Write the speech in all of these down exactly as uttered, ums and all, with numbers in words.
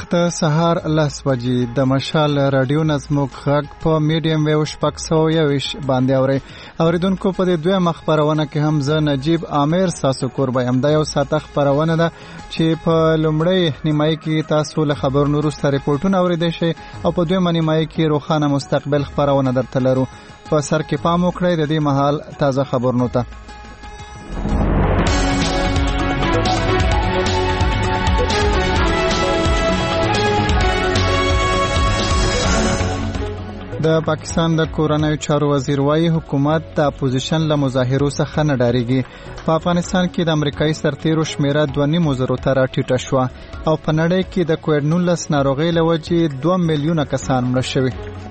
وخت سهار لس بجې د مشال رادیو نظموک غږ په میډیم ویو شپږ سوه یوویشت باندې اورئ. اوریدونکو په دې دویمه خپرونه کې هم زه نجیب عامر ستاسو کوربه یم. دا یو ساعته خپرونه ده چې په لومړۍ نیمایي کې تاسو له خبرونو وروسته ریپورټونه اورېدی شئ او په دویمه نیمایي کې روښانه مستقبل خپرونه درته لرو. په سر کې پام وکړئ د دې مهال تازه خبرونو ته. د پاکستان د کورنیو چارو وزیر وايي حکومت د اپوزیشن له مظاهرو څخه نه ډارېږي. په افغانستان کې د امریکایي سرتیرو شمیره دوه نیم زرو ته راټیټه شوه او په نړۍ کې د کووډ نولس ناروغۍ له وجې دوه میلیونه کسان مړه شوي.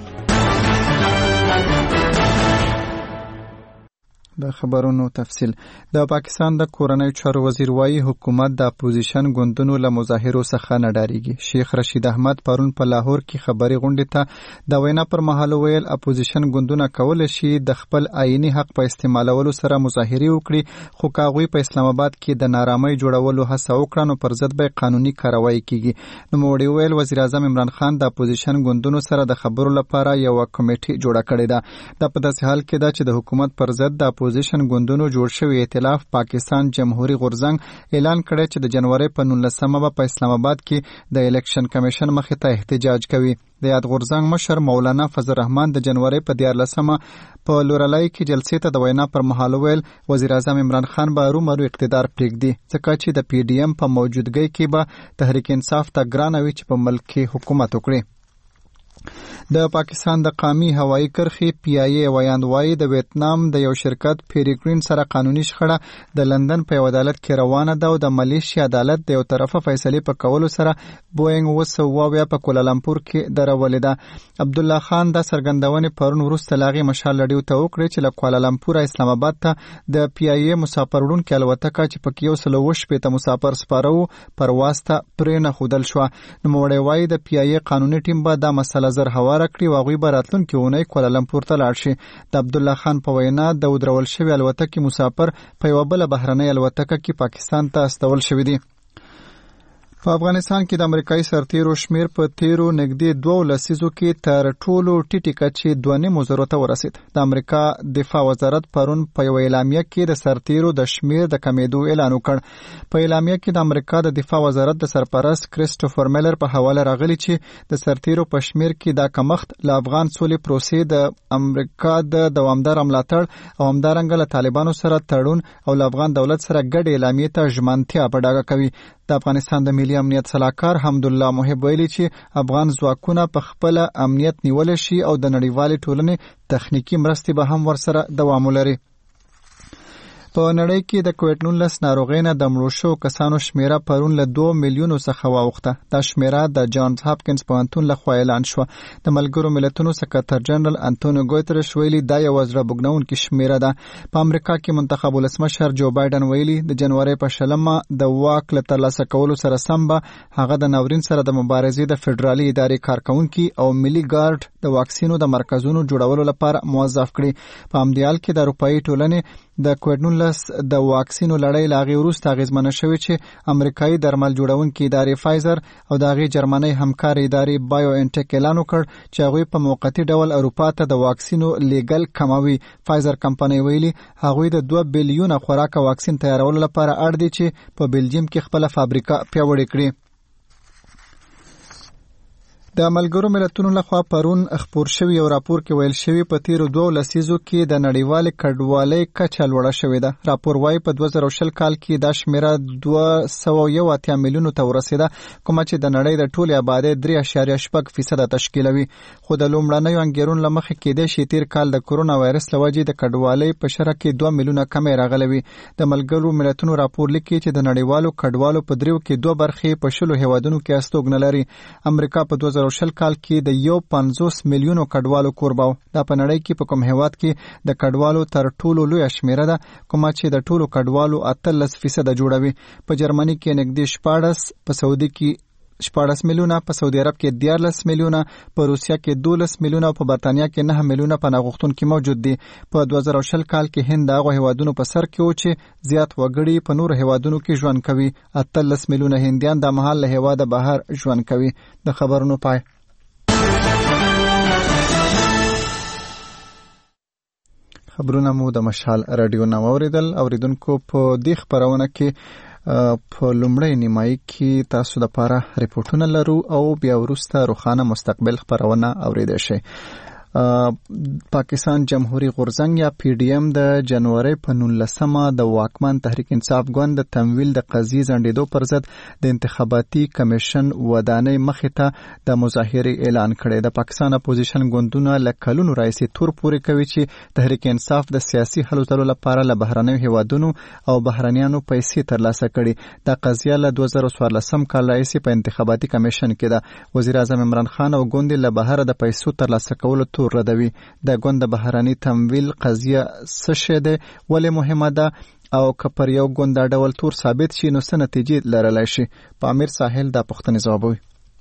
د خبرونو تفصیل. د پاکستان د کورنیو چارو وزیر وايي حکومت د اپوزیشن ګوندونو له مظاهرو څخه نه ډارېږي. شیخ رشید احمد پرون په لاهور کې خبري غونډې ته د وینا پر مهال ویل اپوزیشن ګوندونه کولی شي د خپل آئینی حق په استعمالولو سره مظاهرې وکړي، خو که هغوی په اسلام آباد کې د نارامۍ جوړولو هڅه وکړه نو پر ضد به قانوني کاروایی کیږي. نوموړي ویل وزیر اعظم عمران خان د اپوزیشن ګوندونو سره د خبرو لپاره یو کمیټه جوړه کړې ده. دا په داسې حال کې ده چې د حکومت پر ضد د اپوزیشن ګوندونو جوړ شوی ائتلاف پاکستان جمهوریت غورځنګ اعلان کړی چې د جنوري په نولسمه به په اسلام آباد کې د الیکشن کمیشن مخې ته احتجاج کوي. د یاد غورځنګ مشر مولانا فضل الرحمن د جنوري په دیارلسمه په لورلای کې جلسې ته د وینا پر مهال ویل وزیر اعظم عمران خان به ارومرو اقتدار پرېږدي ځکه چې د پی ډی ایم په موجودګۍ کې به تحریک انصاف ته ګرانه وي چې په ملک کې حکومت وکړي. د پاکستان د قومي هوایي کرښې پی آی ای ویاند وايي د ویتنام د یو شرکت پیریګرین سره قانوني شخړه د لندن په یو عدالت کې روانه ده او د ملیشیا عدالت د یو طرفه فیصلې په کولو سره بوینګ اوه سوه اویا په کولالمپور کې درولې ده. عبدالله خان د څرګندونې پرون وروسته له هغې مشال رډیو ته وکړې چې له کولالمپوره اسلام آباد ته د پی آی ای مسافر وړونکې الوتکه چې پکې یو سل اوه شپېته مسافر سپاره وو پرواز ته پرې نښودل شوه. نوموړی وايي د پی آی ای قانوني ټیم به دا مسله زر هواره کړي او هغوی به راتلونکې اونۍ کولالمپور ته لاړ شي. د عبدالله خان په وینا د ودرول شوي الوتکې مسافر په یوه بله بهرنۍ الوتکه کې پاکستان ته استول شوي دي. په افغانستان کې د امریکایي سرتیرو شمیر په تیرو نږدې دوه لسیزو کې تر ټولو ټیټې کچې دوه نیم زرو ته ورسید. د امریکا دفاع وزارت پرون په یو اعلامیه کې د سرتیرو د شمیر د کمیدو اعلان وکړ. په اعلامیه کې د امریکا د دفاع وزارت د سرپرست کریسټوفر میلر په حواله راغلی چې د سرتیرو په شمیر کې دا کمښت له افغان سولې پروسې د امریکا د دوامدار ملاتړ او همدارنګه له طالبانو سره تړون او له افغان دولت سره ګډې اعلامیې ته ژمنتیا په ډاګه کوي. د افغانستان د ملي امنیت صلاحکار حمدالله محب ویلي چې افغان ځواکونه په خپل امنیت نیول شي او د نړیوالې ټولنې تخنیکی مرستې به هم ورسره دوام ولري. په نړۍ کې د کووډ نولس ناروغۍ نه د مړو شوو کسانو شمیره پرون له دوه میلیونو څخه واوښته. دا شمیره د جانز هاپکینز پوهنتون لخوا اعلان شوه. د ملګرو ملتونو سکرتر جنرال انټونیو ګوترش ویلي دا یوه زړه بوږنونکې شمیره ده. په امریکا کې منتخب ولسمشر جو بایډن ویلي د جنوري په شلمه د واک له ترلاسه کولو سره سم به هغه د ناورین سره د مبارزې د فدرالي ادارې کارکونکي او ملي ګارد د واکسینو د مرکزونو جوړولو لپاره موظف کړي. په همدې حال کې د اروپایي ټولنې د کووډ نولس د واکسینو لړۍ له هغې وروسته اغېزمنه شوې چې امریکایي درمل جوړونکې ادارې فایزر او د هغې جرمنۍ همکار ادارې بایو انټیک اعلان وکړ چې هغوی په موقتي ډول اروپا ته د واکسینو لیږل کموي. فایزر کمپنۍ ویلي هغوی د دوه بیلیونه خوراکه واکسین تیارولو لپاره اړ دي چې په بلجیم کې خپله فابریکه پیاوړې کړي. د ملګرو ملتونو لخوا پرون خپور شوی یو راپور کې ویل شوی په تیرو دوه لسیزو کې د نړیوالې کډوالۍ کچه لوړه شوې ده. راپور وايي په دوه زره شل کال کې دا شمیره دوه سوه یو اتیا میلیونو ته ورسېده کومه چې د نړۍ د ټولې آبادۍ درې اعشاریه شپږ فیصده تشکیلوي. خو د لومړنیو انګیرونو له مخې کېدای شي تیر کال د کرونا وایرس له وجې د کډوالۍ په شرح کې دوه میلیونه کمې راغلی وي. د ملګرو ملتونو راپور لیکي چې د نړیوالو کډوالو په دریو کې دوه برخې په شلو هیوادونو کې استوګنه لري. امریکا په دوه زره شل کال کې د یو پنځوس میلیونو کډوالو کوربه و. دا په نړۍ کې په کوم هیواد کې د کډوالو تر ټولو لویه شمیره ده کومه چې د ټولو کډوالو اتلس فیصده جوړوي. په جرمني کې نږدې شپاړس، په سعودي کې شپاړس میلیونه، په سعودي عرب کې دیارلس میلیونه، په روسیا کې دولس میلیونه او په برتانیا کې نه میلیونه پناه غوښتونکي موجود دي. په دوه زره شل کال کې هند هغه هیوادونو په سر کې و چې زیات وګړي په نورو هیوادونو کې ژوند کوي. اتلس میلیونه هندیان د مهال له هیواده بهر ژوند کوي. د خبرونو پای. خبرونه مو د مشال رادیو نو اوریدل. اوریدونکو په دې خبرونه کې په لومړی نیمایي کې تاسو د لپاره ریپورتونه لرو او بیا وروسته روښانه مستقبل خبرونه اوریدئ شئ. پاکستان جمهوریت غورځنګ یا پی ډی ایم د جنوري په نولسمه د واکمن تحریک انصاف ګوند د تمویل د قضیې ځنډېدو پر ضد د انتخاباتي کمیشن ودانۍ مخې ته د مظاهرې اعلان کړی. د پاکستان اپوزیشن ګوندونه له کلونو راهیسې تور پورې کوي چې تحریک انصاف د سیاسي هلو ځلو لپاره له بهرنیو هیوادونو او بهرنیانو پیسې ترلاسه کړي. د قضیه له دوه زره څوارلسم کال راهیسې په انتخاباتي کمیشن کې ده. وزیر اعظم عمران خان او ګوند له بهر د پیسو ترلاسه کولو ردوي. د ګوند د بهرني تمویل قضیه څه شی ده، ولې مهمه ده او که پر یو ګوند د ډول تور ثابت شي نو څه نتیجې لرلی شي؟ په امیر ساحل د پوښتنې ځوابوي.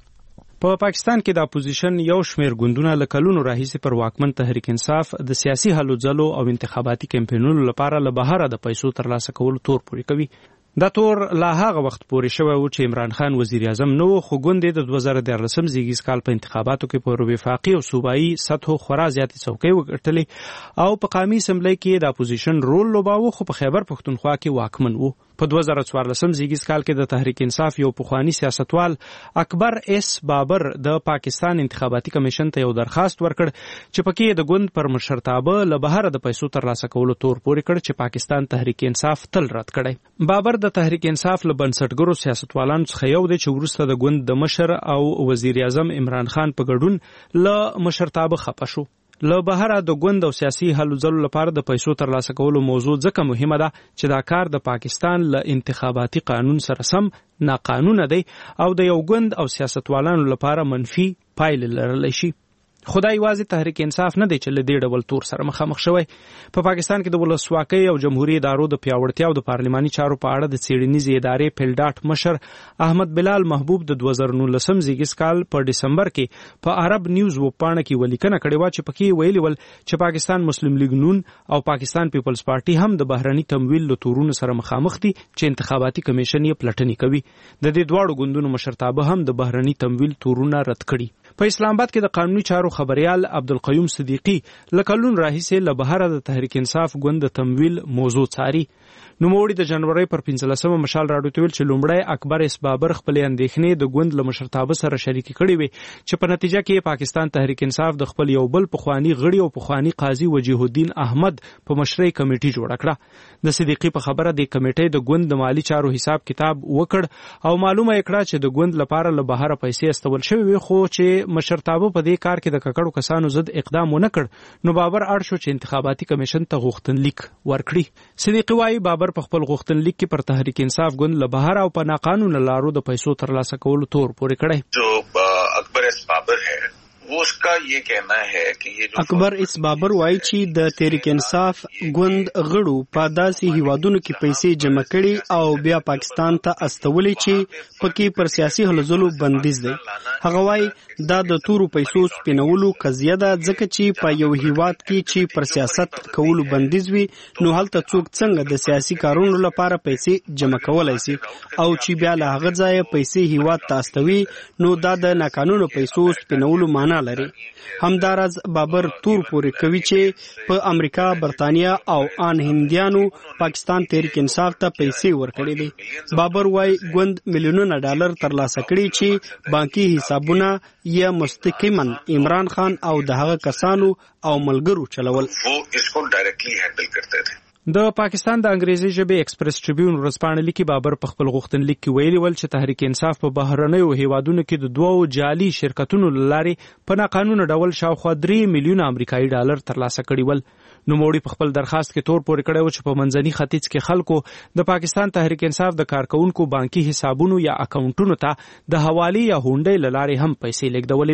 په پاکستان کې د اپوزیشن یو شمیر ګوندونه له کلونو راهیسې پر واکمن تحریک انصاف د سیاسي هلو ځلو او انتخاباتي کمپاینونو لپاره له بهر د پیسو ترلاسه کولو تور پورې کوي. دا تور لا هغه وخت پورې شوی و چې عمران خان وزیر اعظم نو، خو ګوند د دوه زره دیارلسم زیږیز کال په انتخاباتو کې په وفاقي او صوبایي سطحو خورا زیاتې څوکۍ وګټلې او په قومي اسمبلی کې د اپوزیشن رول لوباوه، خو په خیبر پښتونخوا کې واکمن و. په دوه زره څوارلسم زیږیز کال کې د تحریک انصاف یو پخوانی سیاستوال اکبر اس بابر د پاکستان انتخاباتي کمیشن ته یو درخواست ورکړ چې پکې د ګوند پر مشرتابه له بهر د پیسو ترلاسه کولو تور پورې کړ چې پاکستان تحریک انصاف تل رد کړی. بابر د تحریک انصاف له بنسټګرو سیاستوالانو څخه یو دی چې وروسته د ګوند د مشر او وزیر اعظم عمران خان په ګډون له مشرتابه خپه شو. له بهره د ګوند او سیاسي هلو ځلو لپاره د پیسو ترلاسه کولو موضوع ځکه مهمه ده چې دا کار د پاکستان له انتخاباتي قانون سره سم ناقانونه دی او د یو ګوند او سیاستوالانو لپاره منفي پایلې لرلی شي. خدای یوازې تحریک انصاف نه دی چې له دې ډول تور سره مخامخ شوی. په پاکستان کې د ولسواکۍ او جمهوریت ادارو د پیاوړتیا او د پارلماني چارو په اړه د څېړنیزې ادارې پیلډاټ مشر احمد بلال محبوب د دوه زره نولسم زیږیز کال په ډسمبر کې په عرب نیوز وپاڼه کې ولیکنه کړې وه چې پکې ویلي ول چې پاکستان مسلم لیگ نون او پاکستان پیپلز پارټي هم د بهرني تمویل له تورونو سره مخامخ دي چې انتخاباتي کمیشن یې پلټنې کوي. د دې دواړو ګوندونو مشرتابه هم د بهرني تمویل تورونه رد کړي. په اسلام آباد کې د قانوني چارو خبريال عبدالقیوم صدیقی لکلون راهیسې له بهره د تحریک انصاف ګوند د تمویل موضوع څاري. نوموړي د جنوري پر پنځلسمه مشال راډیو ته ویل چې لومړی اکبر اس بابر خپلې اندېښنې د ګوند له مشرتابه سره شریکې کړې وې چې په نتیجه کې پاکستان تحریک انصاف د خپل یو بل پخوانی غړي او پخوانی قاضي وجیه الدین احمد په مشرۍ کمیټې جوړه کړه. د صدیقی په خبره د کمیټې د ګوند د مالی چارو حساب کتاب وکړ او معلومه یې کړه چې د ګوند لپاره له بهره پیسې استول شوې وي، خو چې مشرتابه په دې کار کې د ککړو کسانو ضد اقدام ونه کړ نو بابر اړ شو چې انتخاباتي کمیشن ته غوښتنلیک ورکړي. صدیقی وايي بابر په خپل غوښتنلیک کې پر تحریک انصاف ګوند له بهر او په ناقانونه لارو د پیسو ترلاسه کولو تور پورې کړی. جو اکبر اس بابر ہے وہ اس کا یہ کہنا ہے کہ یہ جو اکبر اس بابر وایي چې د تحریک انصاف ګوند غړو په داسې هیوادونو کې پیسې جمع کړي او بیا پاکستان ته استولې چې پکې پر سیاسي هلو ځلو بندیز دی. هغه وایي دا د تورو پیسو سپینولو قضیه ده ځکه چې په یو هیواد کې چې پر سیاست کولو بندیز وي نو هلته څوک څنګه د سیاسي کارونو لپاره پیسې جمع کولای شي او چې بیا له هغه ځایه پیسې هیواد ته استوي نو دا د ناقانونه پیسو سپینولو معنا لري. همداراز بابر تور پورې کوي چې په امریکا، برتانیا او ان هندیانو پاکستان تحریک انصاف ته پیسې ورکړي دي. بابر وايي ګوند میلیونونه ډالر ترلاسه کړي چې بانکي حسابونه یا مستقیما عمران خان او د هغه کسانو او ملګرو چلول. وہ اس کو ډایرکټلی هینډل کرتے تھے. د پاکستان د انګریزي ژبې ایکسپریس ټریبیون ورځپاڼه لیکي بابر په خپل غوښتنلیک کې ویلي ول چې تحریک انصاف په بهرنیو هیوادونو کې د دوو جعلي شرکتونو له لارې په ناقانونه ډول شاوخوا درې میلیونه امریکایي ډالر ترلاسه کړي ول. نوموړي په خپل درخواست کې تور پورې کړی و چې په منځني ختیځ کې خلکو د پاکستان تحریک انصاف د کارکونکو بانکي حسابونو یا اکاونټونو ته د حوالې یا هونډۍ له لارې هم پیسې لیږدولې وي.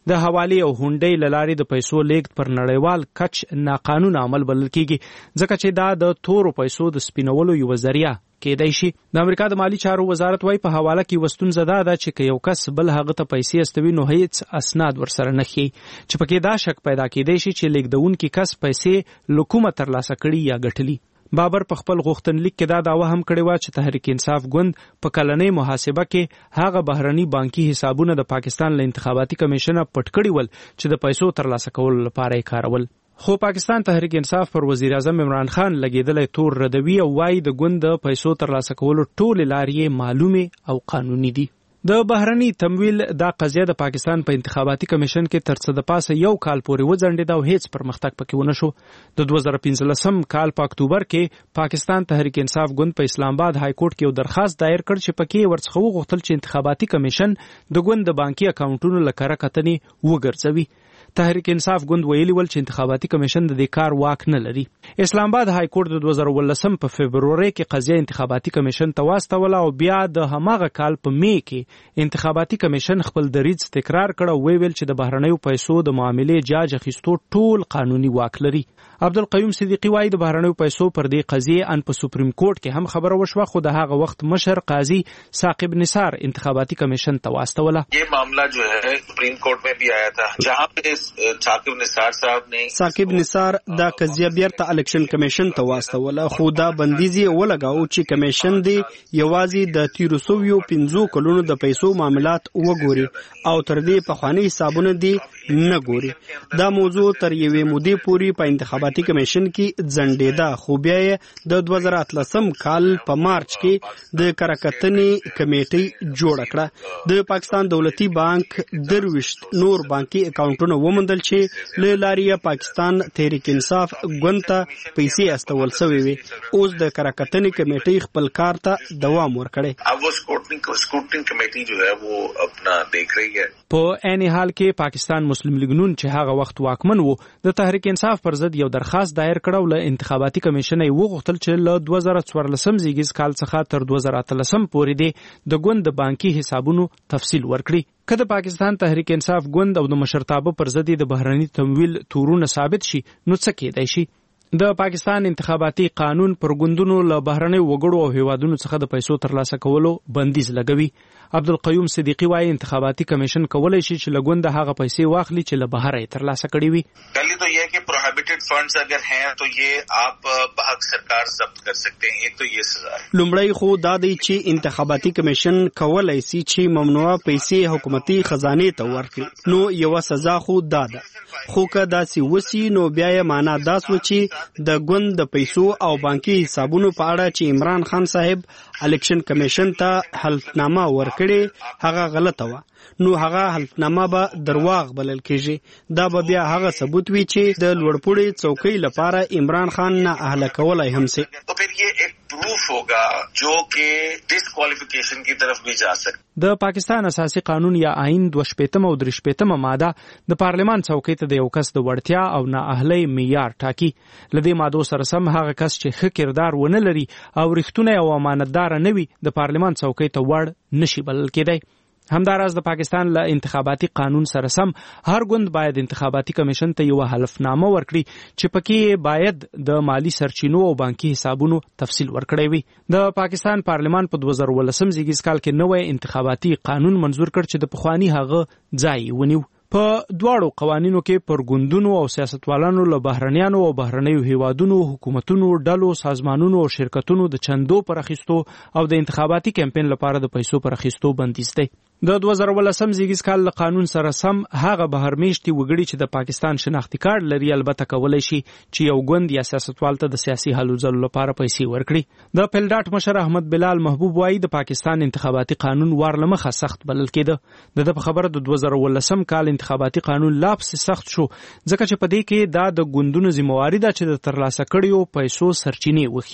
د حواله او هونډې لارې د پیسو لیږد پر نړیوال کچ ناقانونه عمل بلل کیږي ځکه چې دا د تورو پیسو د سپینولو یو ذریعہ کېدای شي. د امریکا د مالی چارو وزارت وايي په حواله کې وستون زده ده چې که یو کس بل هغه ته پیسې استوي نو هیڅ اسناد ورسره نه خي چې پکې دا شک پیدا کېدای شي چې لیږدونکي کس پیسې لکومه ترلاسه کړي یا ګټلي. بابر په خپل غوښتنلیک کې دا دعوه هم کړې وه چې تحریک انصاف ګوند په کلنۍ محاسبه کې هغه بهرني بانکي حسابونه د پاکستان له انتخاباتي کمیشنه پټ کړي ول چې د پیسو ترلاسه کولو لپاره یې کارول. خو پاکستان تحریک انصاف پر وزیر اعظم عمران خان لګیدلی تور ردوي او وايي د ګوند د پیسو ترلاسه کولو ټولې لارې معلومې او قانوني دي. د بهرني تمویل دا قضیه د پاکستان په انتخاباتي کمیشن کې تر څه د پاسه یو کال پورې وځنډېده او هیڅ پرمختګ پکې ونه شو. د دوه زره پنځلسم کال په اکتوبر کې پاکستان تحریک انصاف ګوند په اسلام آباد های کورټ کې یو درخواست دایر کړ چې پکې ورڅخه وغوښتل چې انتخاباتي کمیشن د ګوند د بانکي اکاونټونو له کره کتنې وګرځوي. تحریک انصاف ګوند ویلي ول چې انتخاباتي کمیشن د دې کار واک نه لري. اسلام آباد های کورټ د دوه زره ولسم په فبروري کې قضیه انتخاباتي کمیشن ته واستوله او بیا د هماغه کال په می کې انتخاباتي کمیشن خپل دریځ تکرار کړ او ویل چې د بهرنیو پیسو د معاملې جاج اخیستو ټول قانوني واک لري. عبدالقیوم صدیقی وايي د بهرنیو پیسو پر دې قضیه ان په سپریم کورټ کې هم خبره وشوه خو د هغه وخت مشر قاضي ثاقب نثار انتخاباتي کمیشن ته واستوله. یہ معاملہ جو ہے سپریم کورٹ میں بھی آیا تھا جہاں پہ ثاقب نثار صاحب نے ثاقب نثار دا قضیه بیرته الیکشن کمیشن ته واستوله خو دا بندیز یې ولګاو چې کمیشن دی یوازې د تیرو سویو پنځو کلونو د پیسو معاملات وګوري او تر دې پخواني حسابونه دی نه ګوري. دا موضوع تر یوې مودې پورې په انتخاباتي کمیشن کې ځنډېده خو بیا یې د دوه زره اتلسم کال په مارچ کې د کراکتنې کمیټې جوړه کړه. د پاکستان دولتي بانک درویشت نور بانکي اکاونټونه وموندل چې له لارې پاکستان تحریک انصاف ګوند ته پیسې استول شوې وي. اوس د کراکتنې کمیټې خپل کار ته دوام ورکړی. اب وہ سکروٹنی کمیٹی جو ہے وہ اپنا دیکھ رہی ہے. په عین حال کې پاکستان مسلم لیگ نون چې هغه وخت واکمن وو د تحریک انصاف پر ضد یو درخواست دایر کړو له انتخاباتي کمیشن یې وغوښتل چې له دوه زره څوارلسم زیږیز کال څخه تر دوه زره اتلسم پورې دی د ګوند د بانکي حسابونو تفصیل ورکړي. که د پاکستان تحریک انصاف ګوند او د مشرتابه پر ضد د بهرني تمویل تورونه ثابت شي نو څه کېدای شي؟ د پاکستان انتخاباتي قانون پر ګوندونو له بهرني وګړو او هیوادونو څخه د پیسو ترلاسه کولو بندیز لګوي. عبدالقیوم صدیقی وايي انتخاباتي کمیشن کولای شي چې له ګونده هغه پیسې واخلي چې له بهر یې ترلاسه کړي وي. پہلے تو یہ کہ پروہیبٹڈ فنڈز اگر ہیں تو یہ آپ بحق سرکار ضبط کر سکتے ہیں. ایک تو یہ سزا ہے. لومړی خو دا دی چې انتخاباتي کمیشن کولای شي چې ممنوعه پیسې حکومتي خزانه ته ورکړي. نو یو سزا خو دا ده. خو که داسې وسی نو بیا یې معنا دا سو چې د ګوند د پیسو او بانکي حسابونو په اړه چې عمران خان صاحب الیکشن کمیشن ته حلفنامه ورکړي هغه غلطه وه. نو هغه حلفنامه به درواغ بلل کېږي. دا به بیا هغه ثبوت وي چې د لوړپوړې څوکۍ لپاره عمران خان نه اهله کولی هم سي. تو پھر یہ ایک پروف ہوگا جو کہ ڈسکوالیفیکیشن کی طرف بھی جا سکتا. د پاکستان اساسي قانون یا آئین دوه شپېتمه او درې شپېتمه ماده د پارلمان څوکۍ ته د یو کس د وړتیا او نااهلۍ معیار ټاکي. له دې مادو سره سم هغه کس چې ښه کردار ونه لري او رښتونی او امانتدار نه وي د پارلمان څوکۍ ته وړ نشي بلل کېدی. همداراز د پاکستان له انتخاباتي قانون سره سم هر ګوند باید انتخاباتي کمیشن ته یو حلفنامه ورکړي چې پکې باید د مالی سرچینو او بانکي حسابونو تفصیل ورکړی وي. د پاکستان پارلمان په دوه زره ولسم زیږیز کال کې نوی انتخاباتي قانون منظور کړ چې د پخواني هغه ځای ونیو. په دواړو قوانینو کې پر ګوندونو او سیاستوالانو له بهرنیانو او بهرنیو هیوادونو حکومتونو ډلو سازمانونو او شرکتونو د چندو پر اخیستو او د انتخاباتي کمپاین لپاره د پیسو پر اخیستو بندیز دی. د دوه زره ولسم زیږیز کال له قانون سره سم هغه بهرمیشتي وګړي چې د پاکستان شناختی کارت لري البته کولای شي چې یو ګوند یا سیاستوال ته د سیاسي هلو ځلو لپاره پیسې ورکړي. د پلډاټ مشر احمد بلال محبوب وايي د پاکستان انتخاباتي قانون وار له مخه سخت بلل کېده. د په خبره د دوه زره ولسم کال انتخاباتي قانون لاپس سخت شو ځکه چې په دې کې دا د ګوندونو ذمہواری ده چې د ترلاسه کړیو پیسو سرچینې وخی.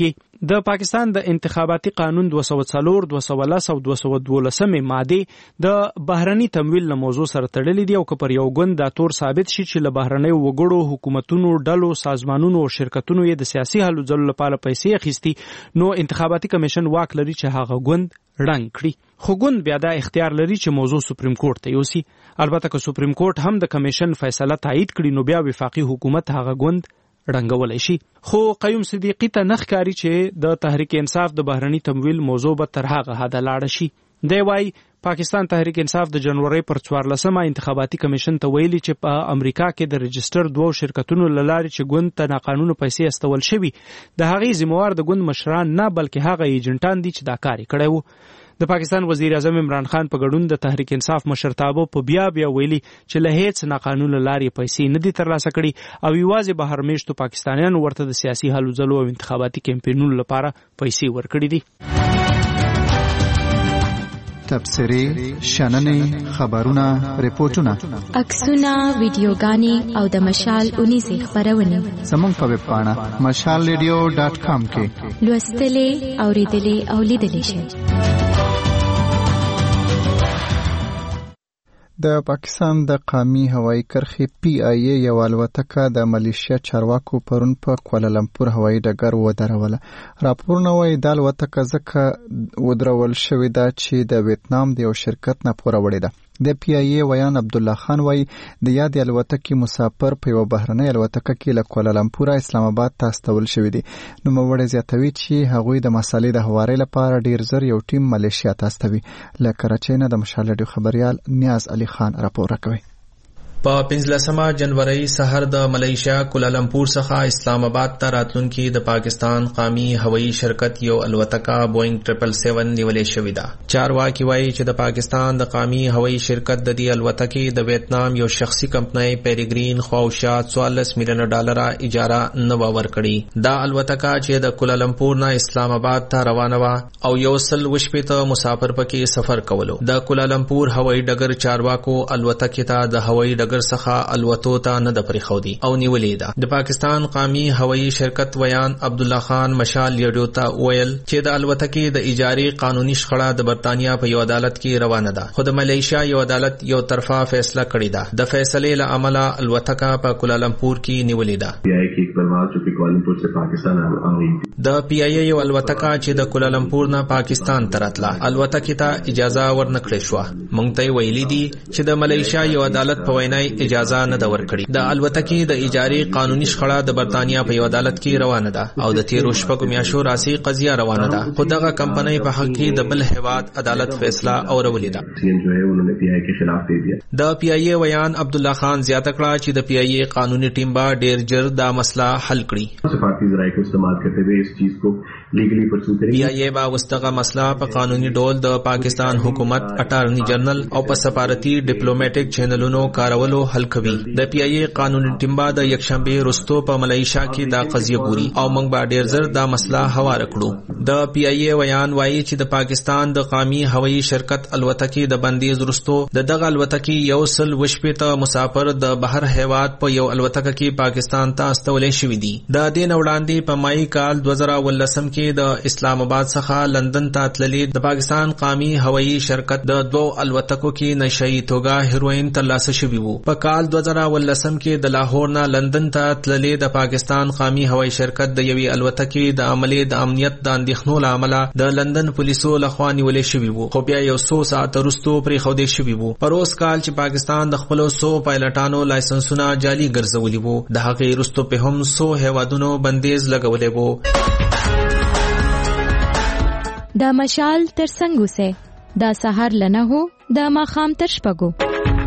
د پاکستان د انتخاباتي قانون دوه سوه څلور، دوه سوه لس او دوه سوه دولسمې مادې د بهرني تمویل له موضوع سره تړلې دي او که پر یو ګوند دا تور ثابت شي چې له بهرنیو وګړو، حکومتونو، ډلو، سازمانونو او شرکتونو یې د سیاسي هلو ځلو لپاره پیسې اخیستي، نو انتخاباتي کمیشن واک لري چې هغه ګوند ړنګ کړي. خو ګوند بیا دا اختیار لري چې موضوع سپریم کورټ ته یوسي. البته که سپریم کورټ هم د کمیشن فیصله تایید کړي نو بیا وفاقي حکومت هغه ګوند ړنګولی شي. خو قیوم صدیقي ته نه ښکاري چې د تحریک انصاف د بهرني تمویل موضوع به تر هغه حده لاړه شي. دی وایي پاکستان تحریک انصاف د جنوري پر څوارلسمه انتخاباتي کمیشن ته ویلي چې په امریکا کې د رجسټر دوو شرکتونو له لارې چې ګوند ته ناقانونه پیسې استول شوي، د هغې ذمهوار د ګوند مشران نه بلکې هغه ایجنټان دي چې دا کار یې کړی و. د پاکستان وزیر اعظم عمران خان په ګډون د تحریک انصاف مشرتابه په بیا بیا ویلي چې له هیڅ ناقانونه لارې پیسې نه دي ترلاسه کړي او یوازې بهر میشتو پاکستانیانو ورته د سیاسي هلو ځلو او انتخاباتي کمپینونو لپاره پیسې ورکړي دي. تبصرې، شننې، خبرونه، ریپورټونه، عکسونه، ویډیوګانې او د مشال اونیزې خپرونې زموږ په ویب پاڼه مشال ریډیو ډاټ کام کې لوستلې، اورېدلې او لیدلې شئ. د پاکستان د قومي هوایي کرښې پی آی ای یو الوتکه د ملیشیا چارواکو پرون په کوالالمپور هوایي ډګر ودروله. راپورونه وایي دا الوتکه ځکه ودرول شوې ده چې د ویتنام د یو شرکت نه پوره وړې ده. د پی آی ای ویان عبدالله خان وایي د یادې الوتکې مسافر په یوه بهرنۍ الوتکه کې له کوالالمپوره اسلام آباد ته استول شوي دي. نوموړی زیاتوي چې هغوی د مسالې د هوارۍ لپاره ډیر زر یو ټیم ملیشیا ته استوي. له کراچۍ نه د مشال راډیو خبریال نیاز علي خان راپور راکوي. په پنځلسمه جنوري سحر د ملیشیا کوالالمپور څخه اسلام آباد ته راتلونکي د پاکستان قومي هوایي شرکت یو الوتکه بوینګ ټریپل سیون نیولې شوې ده. چارواکي وایي چې د پاکستان د قومي هوایي شرکت د دې الوتکې د ویتنام یو شخصي کمپنۍ پیریګرین خواوشا څوارلس میلیونه ډالره اجاره نه ورکړي. دا الوتکه چې د کوالالمپور نه اسلام آباد ته روانه وه او یو سل وشپېته مسافر پکې سفر کولو. د کوالالمپور هوایي ډګر چارواکو الوتکې ته د هوایي ډګر څخه الوتو ته نه د پریښودي او نیولې ده. د پاکستان قومي هوایي شرکت ویان عبدالله خان مشال ریډیو ته ویل چې د الوتکې د اجارې قانوني شخړه د برطانیا په یو عدالت کې روانه ده، خو د ملیشیا یو عدالت یو طرفه فیصله کړې ده. د فیصلې له امله الوتکه په کوالالمپور کې نیولې ده. د پی آی ای یو الوتکه چې د کوالالمپور نه پاکستان ته راتله الوتکې ته اجازه ورنکړې شوه. موږ ته ویلي دي چې د ملیشیا یو عدالت په وینا اجازه نه ده ورکړي. د الوتکې د اجارې قانوني شخړه د برطانیا په یو عدالت کې روانه ده او د تیرو شپږو میاشتو راځي قضیه روانه ده، خو دغه کمپنۍ په حق کې د بل هیواد عدالت فیصله اورولې ده. د پی آی ای ویان عبدالله خان زیاته کړه چې د پی آی ای قانوني ټیم به ډیر ژر دا مسله حل کړي. پی آی ای به وستغه مسله په قانوني ډول د پاکستان حکومت، اټارنی جنرال او په سفارتي ډیپلوماټیک چینلونو کارولو حل کوي. د پی آی ای قانوني ټیم به د یکشنبه وروسته په ملیشیا کې دا قضیه ګوري او موږ به ډیر زر دا مسله هوار کړو. د پی آی ای ویان وایي چې د پاکستان د قومي هوایي شرکت الوتکې د بندیز وروسته د دغه الوتکې یو سل وشپېته مسافر د بهر هیواد په یو الوتکه کې پاکستان ته استولې شوي دي. د دې نه وړاندې په مای کال دوه زره ولسم کې د اسلام آباد څخه لندن ته تللې د پاکستان قومي هوایي شرکت د دوو الوتکو کې نشئی توګه هیروین ترلاسه شوي وو. په کال دوه زره ولسم کې د لاهور نه لندن ته تللې د پاکستان قومي هوایي شرکت د یوې الوتکې د عملې د امنیت د اندېښنو له امله د لندن پولیسو لخوا نیولې شوي وو، خو بیا یو څو ساعته وروسته پرېښودې شوي وو. په روز کال چې پاکستان د خپلو څو پایلټانو لایسنسونه جعلي ګرځولي وو، د هغې وروسته په هم څو هیوادونو بندیز لګولی وو. دا مشال تر څنګ اوسئ، دا سهار له نهو د ماښام تر شپږو.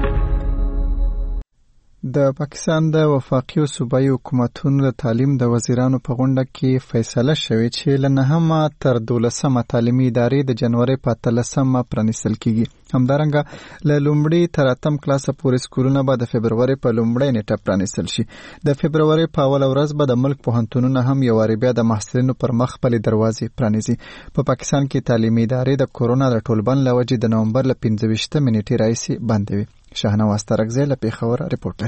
د پاکستان د وفاقي او صوبایي حکومتونو د تعلیم د وزیرانو په غونډه کې فیصله شوې چې له نهمه تر دولسمه تعلیمي ادارې د جنوري په اتلسمه پرانیستل کیږي. همدارنګه له لومړي تر اتم کلاسه پورې سکولونه به د فبروري په لومړۍ نیټه پرانیستل شي. د فبروري په اوله ورځ به د ملک پوهنتونونه هم یو وارې بیا د محصلینو پر مخ خپلې دروازې پرانیزي. په پاکستان کې تعلیمي ادارې د کورونا د ټولبند له وجې د نومبر له پنځه ویشتمې نیټې راهیسې بندې وي. شاهنواز ترکزی له پېښور رپورټ لري.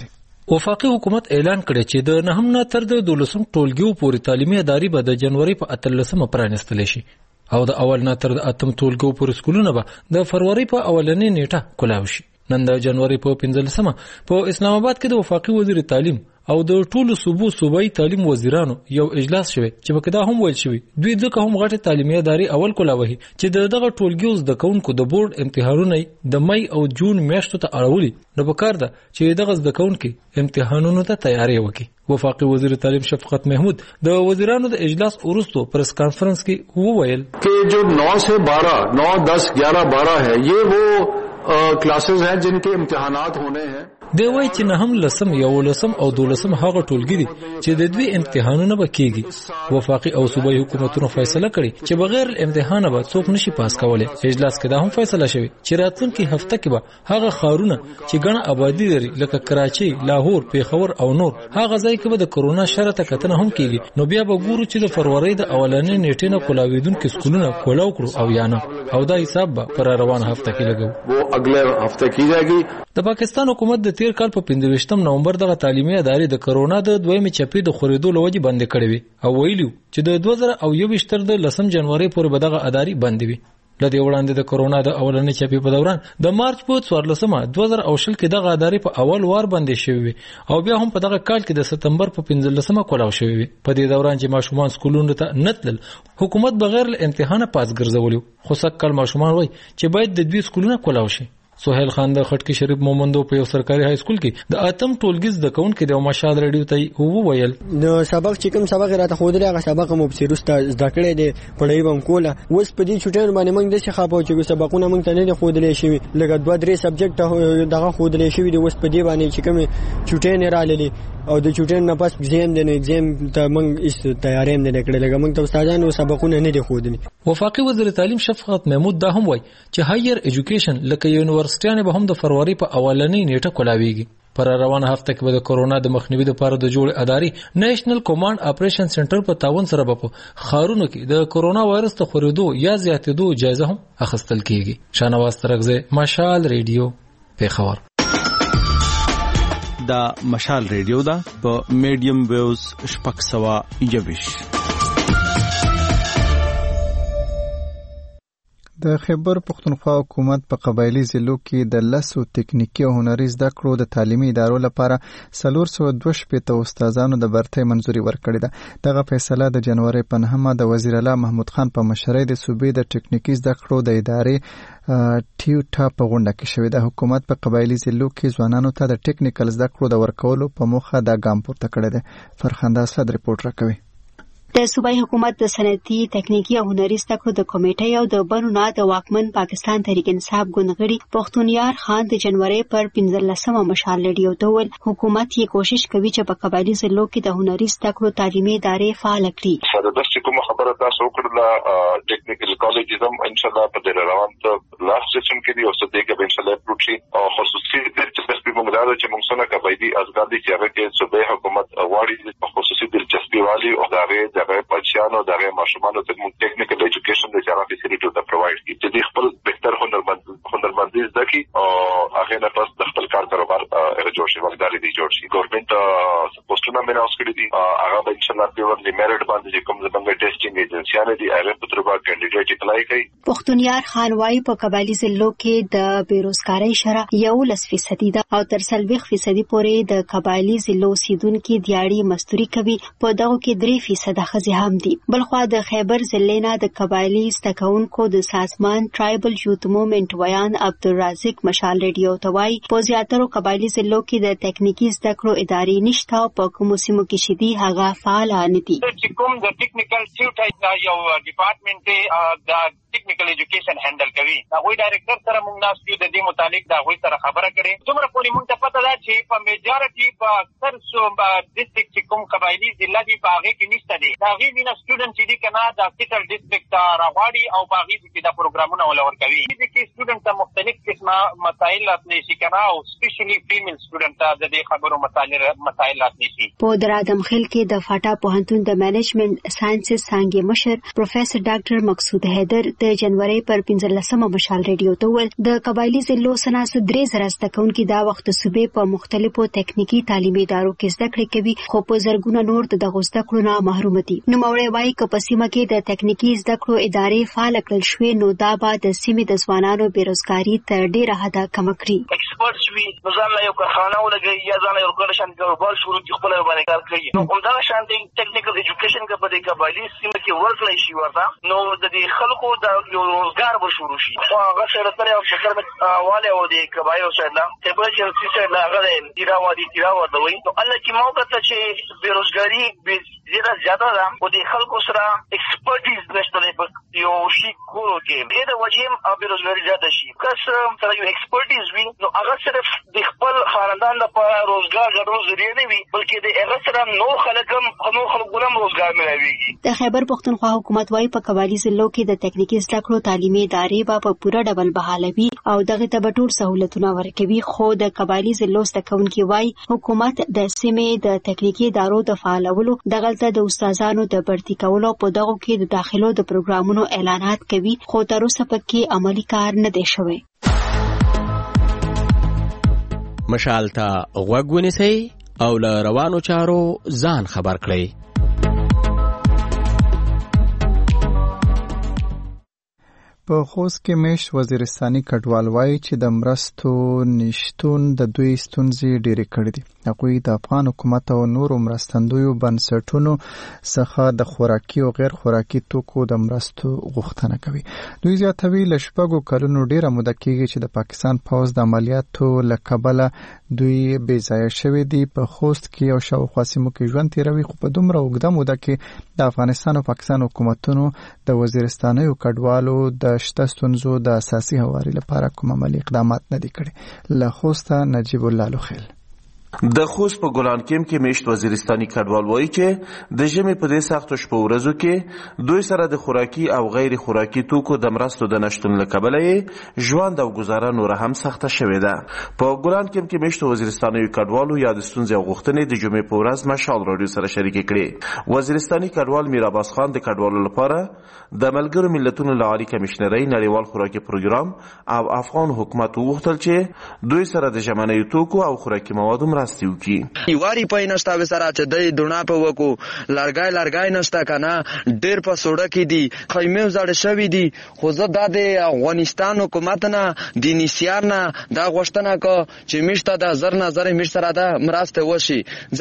وفاقي حکومت اعلان کړی چې د نهم نه تر د دولسم ټولګیو پورې تعلیمي ادارې به د جنوري په اتلسمه پرانیستل شي او د اول نه تر د اتم ټولګیو پورې سکولونه به د فروری په اولنۍ نیټه کولاو شي. نن د جنوري په پنځلسمه په اسلام آباد کې د وفاقي وزیر تعلیم او د ټولو صوبو صوبایي تعلیم وزیرانو یو اجلاس شوی چې په دا هم ویل شوی دوی ځکه هم غټه تعلیمي ادارې اول کولاوي چې د دغه ټولګیو زده کوونکو د بورډ امتحانونه د مای او جون میاشتو ته اړولي نو پکار ده چې دغه زده کوونکو امتحانونو ته تیاری وکړي. وفاقي وزیر تعلیم شفقت محمود د وزیرانو د اجلاس وروسته پریس کانفرنس کې وویل چې جو نو سے بارہ نو دس گیارہ بارہ ہے یہ وہ کلاسز ہیں جن کے امتحانات ہونے ہیں. دی وای چې نه هم لسم یو لسم او دولسم هغه ټولګي دي چې د دوی امتحانونه به کیږي. وفاقي او صوبایي حکومتونو فیصله کړې چې بغیر امتحان به څوک نشي پاس کولای. اجلاس کې دا هم فیصله شوی چې راتلونکي هفته کې به هغه خارونه چې ګڼه آبادی لري لکه کراچي، لاهور، پیښور او نور هغه ځای کې به د کرونا شرطه کتنه هم کیږي. نو بیا به ګورو چې د فروری د اولنۍ نیټې نه کولاویدونکو سکولونه کولاو کړو او یا نه او دا حساب به پر روان هفته کې لګو وہ اگلے ہفتے کی جائے گی. د پاکستان حکومت د تیر کال په پنځه نومبر دغه تعلیمي ادارې د کرونا د دویمې چپې د خورېدو لوجې بند کړې وي او ویلو چې د دوه زره یو تر د لسم جنوري پورې به دغه ادارې بند وي. لدې وړاندې د کرونا د اولنې چپې په دوران د مارچ په څوارلسمه دوه زره شل کې دغه ادارې په اول وار بندې شوې وي او بیا هم په دغه کال کې د سپتمبر په پنځلسمه کولاو شوې وي. په دې دوران چې ماشومان سکولونو ته نتلل حکومت بغیر له امتحانه پاس ګرځولیو خو سکل ماشومان وای چې باید د دوی سکولونه کولاو شي. سہیل خان د خټکی شریف مومندو په یو سرکاري های سکول کې د اتم ټولګي زده کوونکو د مشال ریډیو ته وویل د سبق چې کوم سبق راته خو درې هغه سبق مو په سیروسته زده کړی دی پړای بم کوله اوس په دې چټن باندې موږ د څه خاپو چې سبقونه موږ ته نه خو درې شي لکه دوه درې سبجیکټ دغه خو درې شي دی اوس په دې باندې چې کوم چټن را للی او د چټن نه پس ایگزام دی نو ایگزام ته موږ اس تیاری هم نه کړل لکه موږ ته استادانو سبقونه نه دی خو دي. وفاقي وزیر تعلیم شفقت محمود دا هم وای چې هایر ایجوکیشن لکه یونیورسيټیانه به هم د فروری په اولنۍ نیټه کولاویږي. پر روانه هفته کې به د کورونا د مخنیوي لپاره د جوړ ادارې نېشنل کمانډ اپریشن سنټر په تعاون سره په خارونو کې د کورونا وایرس ته خورېدو یا زیاتېدو جایزه هم اخیستل کیږي. شانواز ترغزه مشال ریډیو پیښور. دا مشال ریډیو دا په میډیم ویوز شپږ سوه یوویشت. د خیبر پختونخوا حکومت په قبایلی ضلعو کې د لسو تکنیکی او هنري زده کړو د تعلیمي ادارو لپاره څلور سوه دوه شپېته استادانو د برتۍ منظوري ورکړې ده. دغه فیصله د جنوري په نهمه د وزیر اعلی محمود خان په مشرۍ د صوبې د ټکنیکی زده کړو د ادارې ټیوټا په غونډه کې شوې ده. حکومت په قبایلی ضلعو کې ځوانانو ته د ټکنیکل زده کړو د ورکولو په موخه دا ګام پورته کړی دی. فرخنده اسد ریپورت راکوي. د صوبایي حکومت د صنعتي تکنیکی او هنري زده کړو د کمیټې او د بنونه د واکمن پاکستان تحریک انصاف ګوندغړي پښتونیار خان د جنوري پر پنځلسمه مشال ریډیو ته ویل حکومت یې کوشش کوي چې په قبایلی ضلعو کې د هنري زده کړو تعلیمي ادارې فعال کړي. سره د څه کوم خبره تاسو وکړه ټیکنیکل کالج هم ان شاء الله په دې روان ته لاس سیشن کې دی او څه دیګه ان شاء الله پروتشي او خصوصي دلچسپي موږ راځو چې موږ څنګه قبایلی ازګادي چې هغه کې صوبایي حکومت غواړي په خصوصي دلچسپي والی او دغه دغه بچیانو دغه ماشومانو ته موږ ټیکنیکل ایجوکیشن د چارا فیسیلیټي ته پرووایډ کړي چې د خپل بهتر هنرمند هنرمندي زده کړي او هغه نه پس د خپل کار کاروبار هغه جوړ شي وګړي دي جوړ شي. ګورنمنت پوسټونه مې ناوس کړی دي هغه به ان شاء الله په ورني میرټ باندې کوم زمونږ ټیسټینګ ایجنسیانه دي هغه په تربا کینډیډیټ اپلای کوي. پښتونیار خان وايي په قبایلی ضلعو کې د بیروزګاری شرح یو لس فیصدي ده او تر څلوېښت فیصدي پورې د قبایلی ضلعو اوسیدونکي دیاړي مزدوري کوي. په دغه کې درې فیصده ښځې هم دي. بلخوا د خیبر ضلع نه د قبایلی زده کوونکو د سازمان ټرایبل یوت موومنټ ویان عبدالرازق مشال ریډیو ته وایي په زیاترو قبایلی ضلعو کې د تکنیکی زده کړو ادارې نشته او په کومو سیمو کې چې دي هغه فعال نه دي. چې کوم د ټیکنیکل ټیوټ یو ډپارټمنټ دی د ټیکنیکل ایجوکیشن هندل کوي هغه ډایریکټر سره موږ ناست یو د دې متعلق دا هغه سره خبره کړې څومره پورې موږ ته پته ده چې په میجارټي په اکثر سو ډیسټریکټ چې کوم قبایلی ضلع دي په هغه کې نشته دي. دا غي وینه سټوډنټ چې دي کنه د سټل ډیسټریکټ راغواړي او په هغه کې د پروګرامونو ولور کوي چې سټوډنټ ته مختلف قسمه مسایل راتلی شي کنه او سپیشلی فیمیل سټوډنټ ته د دې خبرو مسایل مسایل راتلی شي. په درادم خیل کې د فاټا پوهنتون د مینجمنت ساينسز څانګې مشر پروفیسور ډاکټر مقصود حیدر د د جنوري پر پنځلسمه مشال ریډیو ته وویل د قبایلی ضلعو سناس درې زره زده کوونکي دا وخت صوبې په مختلفو تکنیکی تعلیمي ادارو کې زده کړې کوي، خو په زرګونه نور د دغو زده کړو نه محروم دي. نوموړی وایي که په سیمه کې د تکنیکی زده کړو ادارې فعال کړل شوې نو دا به د سیمې د ځوانانو بیروزګاري تر ډېره حده کمه کړي. ایکسپرټس وي نو ځان له یو کارخانه ولګوي یا ځان له یو کارخانه کاروبار شروع کړي، خپل باندې کار کوي. نو همدغه شان د ټیکنیکل ایجوکیشن کې په دې قبایلی سیمه کې ورکړی شي ورته، نو د دې خلکو د یو روزګار به شروع شي. خو هغه سره تر یو شکر واله او د قبایلو سره لا تبل چې سره هغه د دیراو دي دیراو دوی نو الله چې موقع ته چې بیروزګاری زیاده زیاده ده او د خلکو سره ایکسپرټیز نشته په یو شي کولو کې د وجهم او بیروزګاری زیاته شي. کس سره یو ایکسپرټیز وي نو هغه صرف د خپل خاندان لپاره روزګار ګټلو ذریعہ نه وي بلکې د هغه سره نور خلک هم نور خلکو هم روزګار ملويږي. د خیبر پښتونخوا حکومت وايي په قبایلی ضلعو کې د تکنیکی زده کړو تعلیمي ادارې به په پوره ډول بحالوي او دغه ته به ټول سہولتونه ورکوي، خو د قبایلی ضلعو زده کوونکي وايي حکومت د سیمې د تکنیکی ادارو د فعالولو دغلته د استادانو د برتي کولو په دغو کې د داخلو د پروګرامونو اعلانات کوي، خو تر اوسه پکې عملی کار نه دی شوی. مشال ته غوږ ونیسئ او له روانو چارو ځان خبر کړئ. په خوست کې میشت وزیرستاني کډوال وایي چې د مرستو نشتون د دوی ستونزې ډېرې کړې دي. هغوی د افغان حکومت او نورو مرستندویو بنسټونو څخه د خوراکي او غیر خوراکي توکو د مرستو غوښتنه کوي. دوی زیاتوي له شپږو کلونو ډېره موده کېږي چې د پاکستان پوځ د عملیاتو له کبله دوی بې ځایه شوي دي. په خوست کې او شاوخوا سیمو کې ژوند تېروي، خو په دومره اوږده موده کې د افغانستان او پاکستان حکومتونو د وزیرستانیو کډوالو د شته ستونزو د اساسي هواري لپاره کوم عملي اقدامات نه دي کړي. له خوسته نجیب الله لوخیل. د خوست په ګلان کیم کې میشت وزیرستاني کډوال وایي چې د ژمي په دې سختو شپو ورځو کې دوی سره د خوراکي او غیر خوراکي توکو د مرستو د نشتون له کبله یې ژوند او ګزاره نوره هم سخته شوې ده. په ګلان کیم کې میشت وزیرستاني کډوالو یا د ستونزې او غوښتنې د جمعې په ورځ مشال راډیو سره شریکې کړې. وزیرستاني کډوال میر عباس خان د کډوالو لپاره د ملګرو ملتونو له عالي کمشنرۍ نړیوال خوراکي پروګرام او افغان حکومت وغوښتل چې دوی سره د ژمنیو توکو او خوراکي موادو مرستې وکړي. یواري پای نشته وسره چې د دونه په وکو لړګای لړګای نشته کنه ډېر په سوړه کې دي خیمه زړه شوی دي. خو زه د افغانستان حکومت نه د نسیار نه دا غوښتنه کو چې مشته د زر نظر مش سره د مرسته وشي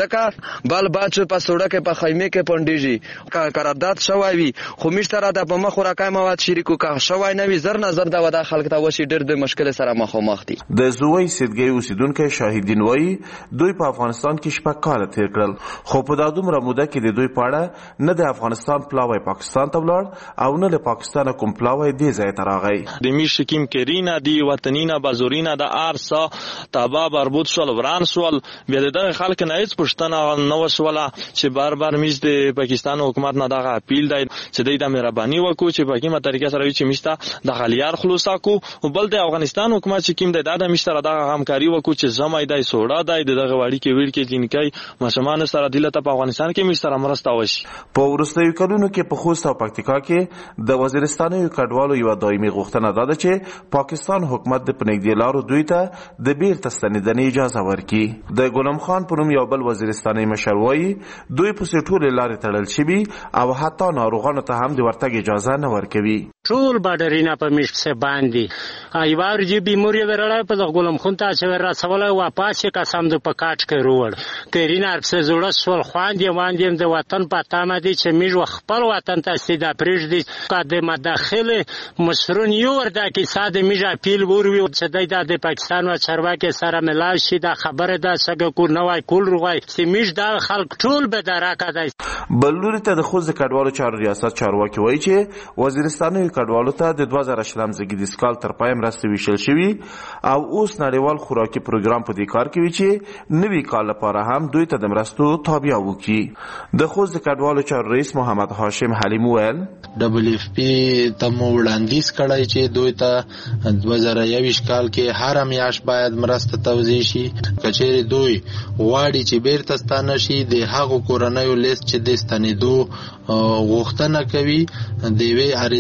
ځکه بل بچ په سوړه کې په خیمه کې پونډيږي قرارداد شوی وي خو مش سره د په مخ راکای مواد شریکو کا شوی نه وي زر نظر د ودا خلک ته وشي ډېر د مشکل سره مخامخ دي. د زوی سیدګي اوسیدونکو شاهدین وایي دوی په افغانستان کې شپږ کاله تیر کړل، خو په دا دومره موده کې د دوی په اړه نه د افغانستان پلاوی پاکستان ته ولاړ او نه له پاکستانه کوم پلاوی دې ځای ته راغی. د میش کیم کرینا دی وطنینا بازورینا د ارسا تابا بربود شول وران شول بیا دغه خلک نه هیڅ پښتنه نه وسوله چې بار بار میش د پاکستان حکومت نه دغه اپیل دی چې د مهرباني وکړو چې په کومه طریقه سره چې میشته د غلیار خلاصا کو او بل د افغانستان حکومت چې کیم د د میشته دغه همکاري وکړو چې زمای دی سوړه دی دغه وړي کې ویل کې جنکای مسلمان سره دلته په افغانستان کې مش سره مرسته وشي. په ورستیو کلونو کې په خوست او پکتیکا کې د وزیرستاني کډوالو یو دایمي غوښتنه ده چې پاکستان حکومت د پنځګي لارو دوی ته د بیرته ستنېدنې اجازه ورکړي. د غلام خان پروم یو بل وزیرستاني مشر وایي دوی په ټول لارې تړل شوي او حتی ناروغانو ته هم د ورتګ اجازه نه ورکوي. ټول بادرینا په میش څه باندې ایوار جی بیموري ورړای په غلام خان ته چې رسوله واپس قسم د پکاټ کې روړ کرینا په زړه سول خواندې واندې د وطن په تامه دي چې میږ خپل وطن ته سیده پرېږ دي قدمه داخله مسرون یو وردا کې ساده میږ اپیل وروي چې د پاکستان او چارواکي سره ملاو شي دا خبره ده څنګه کو نوای کول روای چې میږ دا خلک ټول به دراکه دي. بلوري ته د خوځ کډوالو چارو ریاست چارواکي وایي چې وزیرستاني کډوالو ته د دوه زره شلم زګیدیس کال تر پایم راستي ویشل شوی او اوس نړیوال خوراکي پروګرام په دې کار کوي چې نوي کال لپاره هم دوی ته د مرستو تابع وکړي. د خوځ کډوالو چارو رئیس محمد هاشم حلیم ویل دبليو اف پی ته مو وړاندیز کړی چې دوی ته دوه زره یوویشت کال کې هر میاشت باید مرسته توزیع شي. کچېرې دوی غواړي چې بیرته ستانه شي د هغو کورنیو لیست چې د ستنېدو غوښتنه کوي د یوې عریضې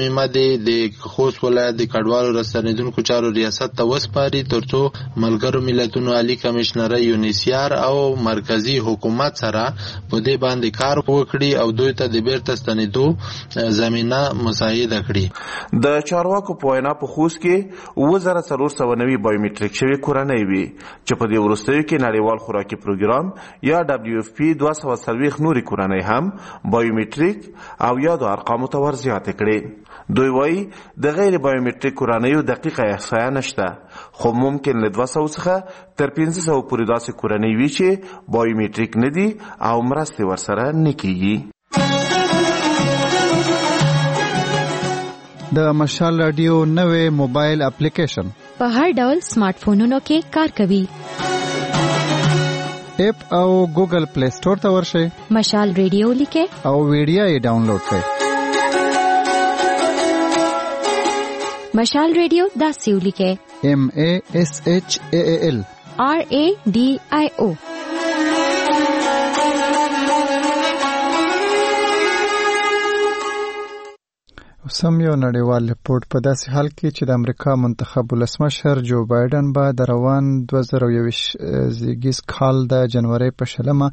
صمیمه دی د خوست ولایت د کډوالو راستنیدونکو چارو ریاست ته وسپاري ترڅو ملګرو ملتونو عالی کمشنر یونیسیار او مرکزی حکومت سره په دې باندې کار وکړي او دوی ته د بیرته ستنیدو زمينه مساعده کړي. د چارواکو په وینا په خوست کې اووه زره څلور سوه نوي بایومټریک شوي کورنۍ وي چې په دې وروستیو کې نړیوال خوراکي پروګرام یا دبلیو اف پی دوه سوه څلوېښت نورې کورنۍ هم بایومټریک او یادو ارقامو ته ور زیاتې کړې. دوی وایي د غیر بایومټریک کورنیو دقیقه احصایه نشته، خو ممکن له دوه سوه څخه تر پنځه سوه پورې داسې کورنۍ وي چې بایومټریک نه دي او مرستې ورسره نه کیږي. د مشال رادیو نوې موبایل اپلیکیشن په هر ډول سمارټ فونونو کې کار کوي. اپ او ګوګل پلی سٹور ته ورشئ، مشال رادیو لیکئ او ویډیو یې ډاونلوډ کړئ. مشال رادیو داسې ولیکئ: ایم ای ایس ایچ ای ای ال آر ای ډي آی او. سم یو نړیوال رپورټ په داسې حال کې چې د امریکا منتخب ولسمشر جو بایدن به د روان دوه زره یوویشت زیږیز کال د جنوري په شلمه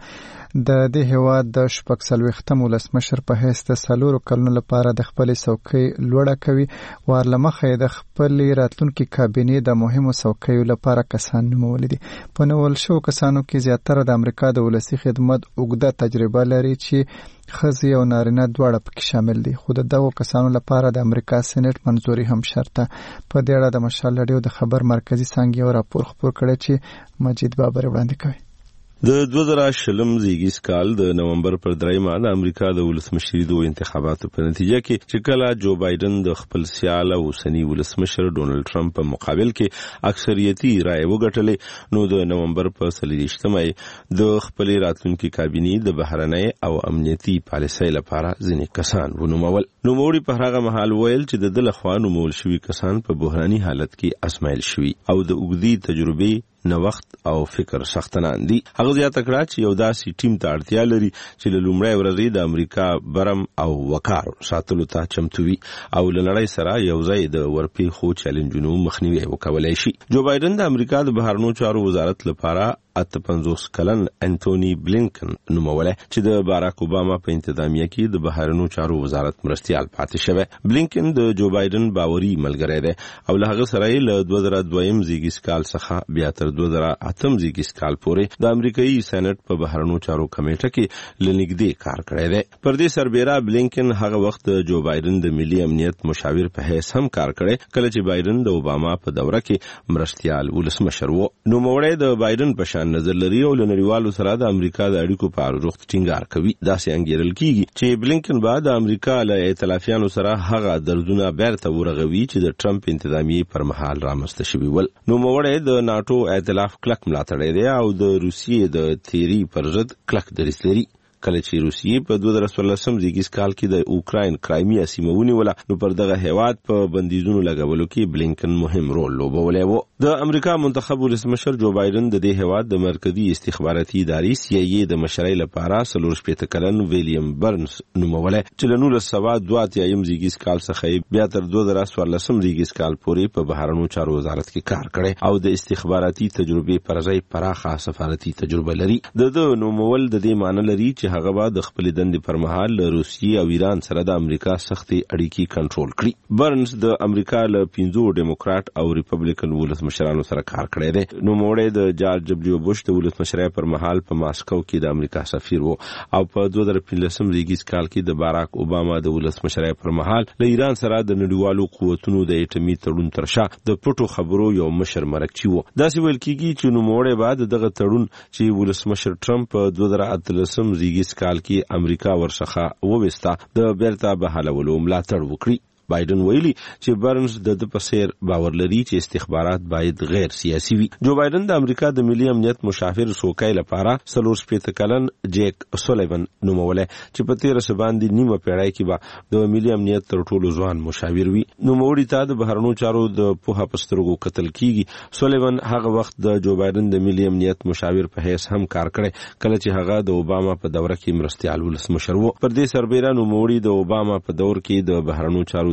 د دې هیواد د شپږ څلوېښتم ولسمشر په حیث د څلورو کلونو لپاره د خپلې څوکۍ لوړه کوي. ور له مخه یې د خپلې راتلونکي کابینې د مهمو څوکیو لپاره کسان نومولي دي. په نومول شوو کسانو کې زیاتره د امریکا د ولسي خدمت اوږده تجربه لري چې ښځې او نارینه دواړه پکې شامل دي، خو د دغو کسانو لپاره د امریکا سېنیټ منظوري هم شرط ده. په دې اړه د مشال رادیو د خبر مرکزي څانګې یو راپور خپور کړی چې مجید بابر وړاندې کوي. د دوه زره شلم زیږیز کال د نومبر پر دریمه د امریکا د ولسمشري د انتخاباتو په نتیجه کې چې کله جو بایدن د خپل سیال او اوسني ولسمشر ډونلډ ټرمپ په مقابل کې اکثریتي رائے وګټلې، نو د نومبر په څلېرویشتمه د خپل راتلونکي کابینې د بهرنۍ او امنیتي پالیسۍ لپاره ځینې کسان ونومول. نوموړي په هغه مهال ویل چې د ده لخوا نومول شوي کسان په بحراني حالت کې ازمایل شوي او د اوږدې تجربې نوښت او فکر سختنان دي. هغه زیاته کړه چې یو داسې ټیم ته اړتیا لري چې له لومړۍ ورځې د امریکا برم او وقار ساتلو ته چمتو وي او له نړۍ سره یو ځای د ورپېښو چیلنجونو مخنیوی وکولی شي. جو بایدن د امریکا د بهرنیو چارو وزارت لپاره اته پنځوس کلن انټونی بلینکن نومولی چې د باراک اوباما په انتظامیه کې د بهرنیو چارو وزارت مرستیال پاتې شوی. بلینکن د جو بایدن باوري ملګری دی او له هغه سره یې له دوه زره دویم زیږیز کال څخه بیا تر دوه زره اتم زیږیز کال پورې د امریکایي سېنیټ په بهرنیو چارو کمیټه کې له نږدې کار کړی دی. پر دې سربیره بلینکن هغه وخت جو بایدن د ملي امنیت مشاور په حیث هم کار کړی کله چې بایدن د اوباما په دوره کې مرستیال ولسمشر و. نوموړی د بایدن په شان نظر لري او له نړیوالو سره د امریکا د اړیکو په اړه روغ ټینګار کوي. داسې انګیرل کیږي چې بلینکن به د امریکا له ائتلافیانو سره هغه درزونه بیرته ورغوي چې د ټرمپ انتظامیې پر مهال رامنځته شوي ول. نوموړی د ناټو ائتلاف کلک ملاتړی دی او د روسیې د تیری پر ضد کلک دریځ لري. کله چې روسیې په دوه زره څوارلسم زیږیز کال کې د اوکراین کرایمیا سیمه ونیوله، نو پر دغه هیواد په بندیزونو لګولو کې بلینکن مهم رول لوبولی و. د امریکا منتخب ولسمشر جو بایدن د دې هیواد د مرکزی استخباراتي ادارې سی ای ای د مشرۍ لپاره څلور شپېته کلن ویلیام برنز نومولی چې له نولس سوه دوه اتیایم زیږیز کال څخه بیا تر دوه زره څوارلسم زیږیز کال پورې په بهرنیو چارو وزارت کې کار کړی او د استخباراتي تجربې پر ځای پراخه سفارتي تجربه لري. د ده نومول د دې معنی لري چې هغه به د خپل دندې پر مهال له روسیې او ایران سره د امریکا سختې اړیکې کنټرول کړي. برنز د امریکا له پنځو ډیموکراټ او ریپبلیکن ولسمشرانو سره کار کړی دی. نوموړی د جارج ډبلیو بوش د ولسمشرۍ پر مهال په ماسکو کې د امریکا سفیر و او په دوه زره پنځلسم زیږیز کال کې د باراک اوباما د ولسمشرۍ پر مهال له ایران سره د نړیوالو قوتونو د اټومي تړون تر شا د پټو خبرو یو مشر مرکچی و. داسې ویل کیږي چې نوموړی بعد دغه تړون چې ولسمشر ټرمپ په دوه زره اتلسم زیږیز کال کې امریکا ورڅخه وویسته د بیرته بحالولو ملاتړ وکړي. بایدن ویلي چې برنز د د پسیر باور لري چې استخبارات باید غیر سیاسي وي. جو بایدن د امریکا د ملي امنیت مشاور څوکۍ لپاره څلور شپېته کلن جیک سولیون نومولی چې په تیره څه باندې نیمه پیړۍ کې به د ملي امنیت تر ټولو ځوان مشاور وي. نوموړي ته د بهرنیو چارو د پوهه په سترګو کتل کیږي. سولیون هغه وخت د جو بایدن د ملي امنیت مشاور په حیث هم کار کړی کله چې هغه د اوباما په دوره کې مرستیال ولسمشر و. پر دې سربیره نوموړي د اوباما په دور کې د بهرنیو چارو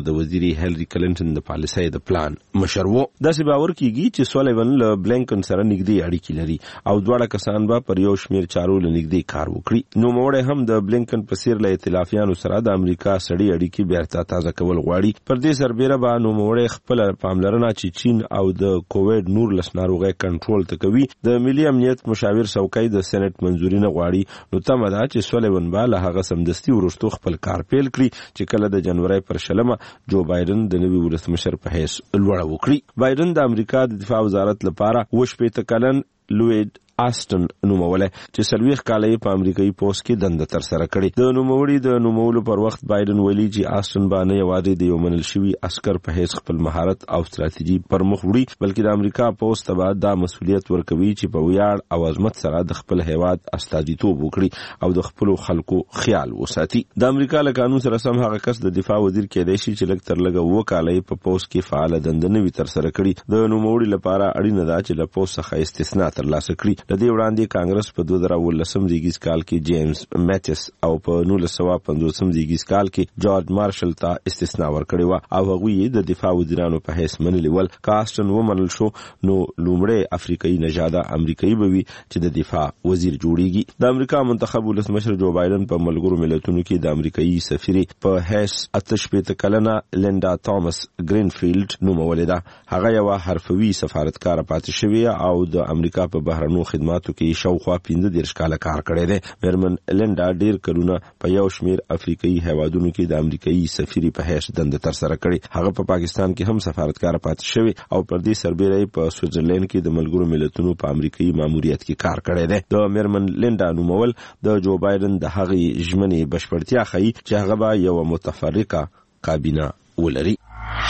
د وزیري هیلری کلینټن د پالیسۍ د پلان مشر وو. داسې باور کیږي چې سولیون له بلینکن سره نږدې اړیکې لري او دواړه کسان به پر یو شمېر چارو له نږدې کار وکړي. نو موړی هم د بلینکن په څیر له ائتلافیانو سره د امریکا سړې اړیکې بیرته تازه کول غواړي. پر دې سربیره به نو موړی خپل پاملرنه چې چین او د کووډ نورلس ناروغۍ کنټرول ته کوي د ملي امنیت مشاور څوکۍ د سېنات منځوري نه غواړي. نو تمه ده چې سولیون به له هغه سمدستي وروسته خپل کار پیل کړي چې کله د جنوري پر شلمه جو بایدن د نوي ولسمشر په حیث لوړه وکړي. بایدن د امریکا د دفاع وزارت لپاره وشپېته کلن لوید آسټن نوموله چې سلويخ کاله په امریکایي پوسټ کې دنده تر سره کړې. د نوموړي د نومولو پر وخت بایدن ویلي چې آسټن باندې یوازې د یو منل شوی عسكر په هیڅ خپل مهارت او ستراتیژي پر مخ وړي بلکې د امریکا پوسټ ته دا مسؤلیت ورکوي چې په ویاړ او عظمت سره د خپل هیواد استازیتوب وکړي او د خپل خلکو خیال وساتي. د امریکا له قانون سره سم هغه کس د دفاع وزیر کېدای شي چې لږ تر لږه وکاله په پوسټ کې فعال دنده نوي تر سره کړي. د نوموړي لپاره اړینه ده چې له پوسټ څخه استثناء ترلاسه کړي. د دې وړاندې کانګرس په دوه زره ولسم زیږیز کال کې جیمز میټس او په نولس سوه پنځوسم زیږیز کال کې جورج مارشل ته استثناء ورکړی و او هغوی د دفاع وزیرانو په حیث منلي ول. کاستن ومنل شو نو لومړی افریقایي نژاده امریکایي به وي چې د دفاع وزیر جوړیږي. د امریکا منتخب ولسمشر جو بایدن په ملګرو ملتونو کې د امریکایي سفیر په حیث اته شپېته کلنه لینډا توماس ګرینفیلډ نومولې ده. هغه یو حرفوي سفارتکار پاتې شوې او د امریکا په بهرنیو خدماتو کې شاوخوا پنځه دېرش کاله کار کړی دی. میرمن لینډا ډیر کلونه په یو شمېر افریقایي هیوادونو کې د امریکایي سفیر په حیث دنده تر سره کړې. هغه په پاکستان کې هم سفارتکار پاتې شوی او پر دې سربیره په سویټزرلند کې د ملګرو ملتونو په امریکایي ماموریت کې کار کړی دی. د میرمن لینډا نومول د جو بایدن د هغې ژمنې بشپړتیا ښیي چې هغه به یو متفرقه کابینه ولري.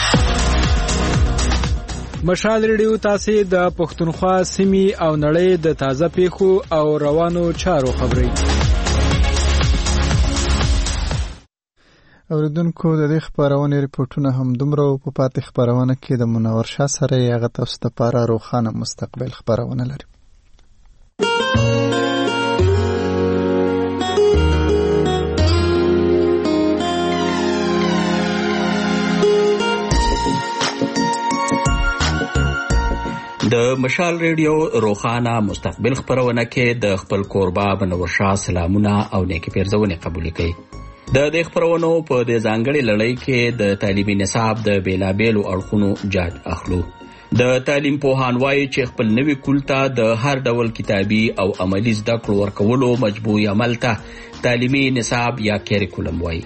مشال ریډیو تاسو د پښتونخوا سیمې او نړۍ د تازه پیښو او روانو چارو خبري اوریدونکو. د دې خبرونه ریپورتونه هم دومره په پاتې خبرونه کې د منور شاه سره یغه تاسو ته لپاره روښانه مستقبل خبرونه لري. د مشال ریډیو روخانه مستقبل خبرونه کې د خپل کوربا منور شاه سلامونه او نیکی پیرزونه قبول کړي. د دې خبرونو په د ځانګړي لړۍ کې د تعلیمي نصاب د بیلابېلو اړخونو جاج اخلو. د تعلیم پوهان وایي چې خپل نوي کولتا د هر ډول کتابي او عملی زده کړو ورکولو مجبوري عمل ته تعلیمي نصاب یا کریکولم وایي.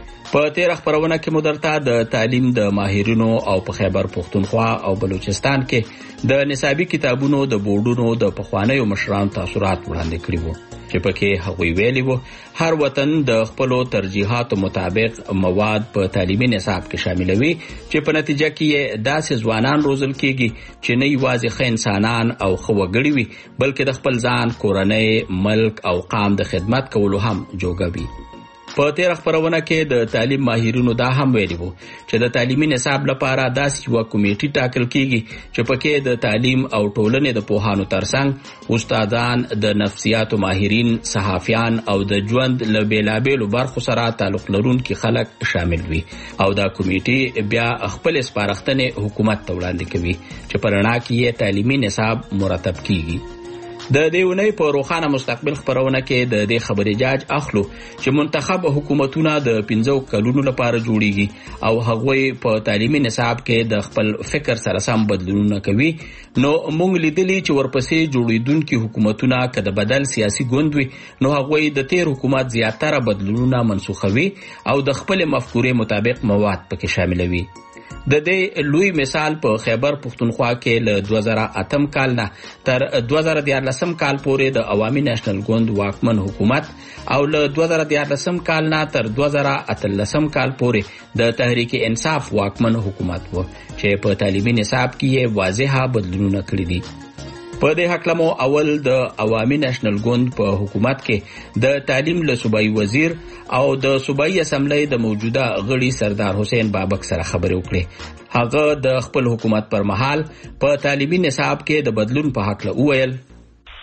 په تیر خبرونه کې مدرتا د تعلیم د ماهرینو او په خیبر پختونخوا او بلوچستان کې د نصابي کتابونو د بورډونو د پخوانیو مشرانو تاثرات وړاندې کړي وو چې پکې هغوی ویلي وو هر وطن د خپل ترجیحاتو مطابق مواد په تعلیمي نصاب کې شاملوي چې په نتیجه کې داسې ځوانان روزل کېږي چې نه یوازې ښه انسانان او ښه وګړي وي بلکې د خپل ځان، کورنۍ، ملک او قام د خدمت کولو هم جوګه وي. په تیر خبرونه کې د تعلیم ماهرینو دا هم ویلي وو چې د تعلیمي نصاب لپاره داسې یو کمیټه ټاکل کیږي چې پکې د تعلیم او ټولنې د پوهانو ترڅنګ استادان، د نفسیاتو ماهرین، صحافیان او د ژوند له بیلابېلو برخو سره تعلق لرونکي خلک شامل وي او دا کمیټه بیا خپل سپارښتنې حکومت ته وړاندې کوي چې په رڼا کې یې تعلیمي نصاب مرتب کیږي. د دې ونې په روخانه مستقبل خبرونه کې د دې خبرې جاج اخلو چې منتخب حکومتونه د پنځو کلونو لپاره جوړیږي او هغوی په تعلیمي نصاب کې د خپل فکر سره سم بدلونونه کوي. نو موږ لیدلی چې ورپسې جوړیدونکي حکومتونه که د بدل سیاسي ګوند وي نو هغوی د تیر حکومت زیاتره بدلونونه منسوخوي او د خپل مفکورې مطابق مواد پکې شاملوي. د دې لوی مثال په خیبر پختونخوا کې له دوه زره اتم کال نه تر دوه زره دیارلسم کال پورې د عوامي نېشنل ګوند واکمن حکومت او له دوه زره دیارلسم کال نه تر دوه زره اتلسم کال پورې د تحریک انصاف واکمن حکومت و چې په تعلیمي نصاب کې یې واضحه بدلونونه کړي دي. په دې حق لمو اول د عوامي نېشنل ګوند په حکومت کې د تعلیم له صوبایي وزیر او د صوبایي اسمبلی د موجوده غړي سردار حسین بابک سره خبرې وکړې. هغه د خپل حکومت پر مهال په تعلیمي نصاب کې د بدلون په حق له وویل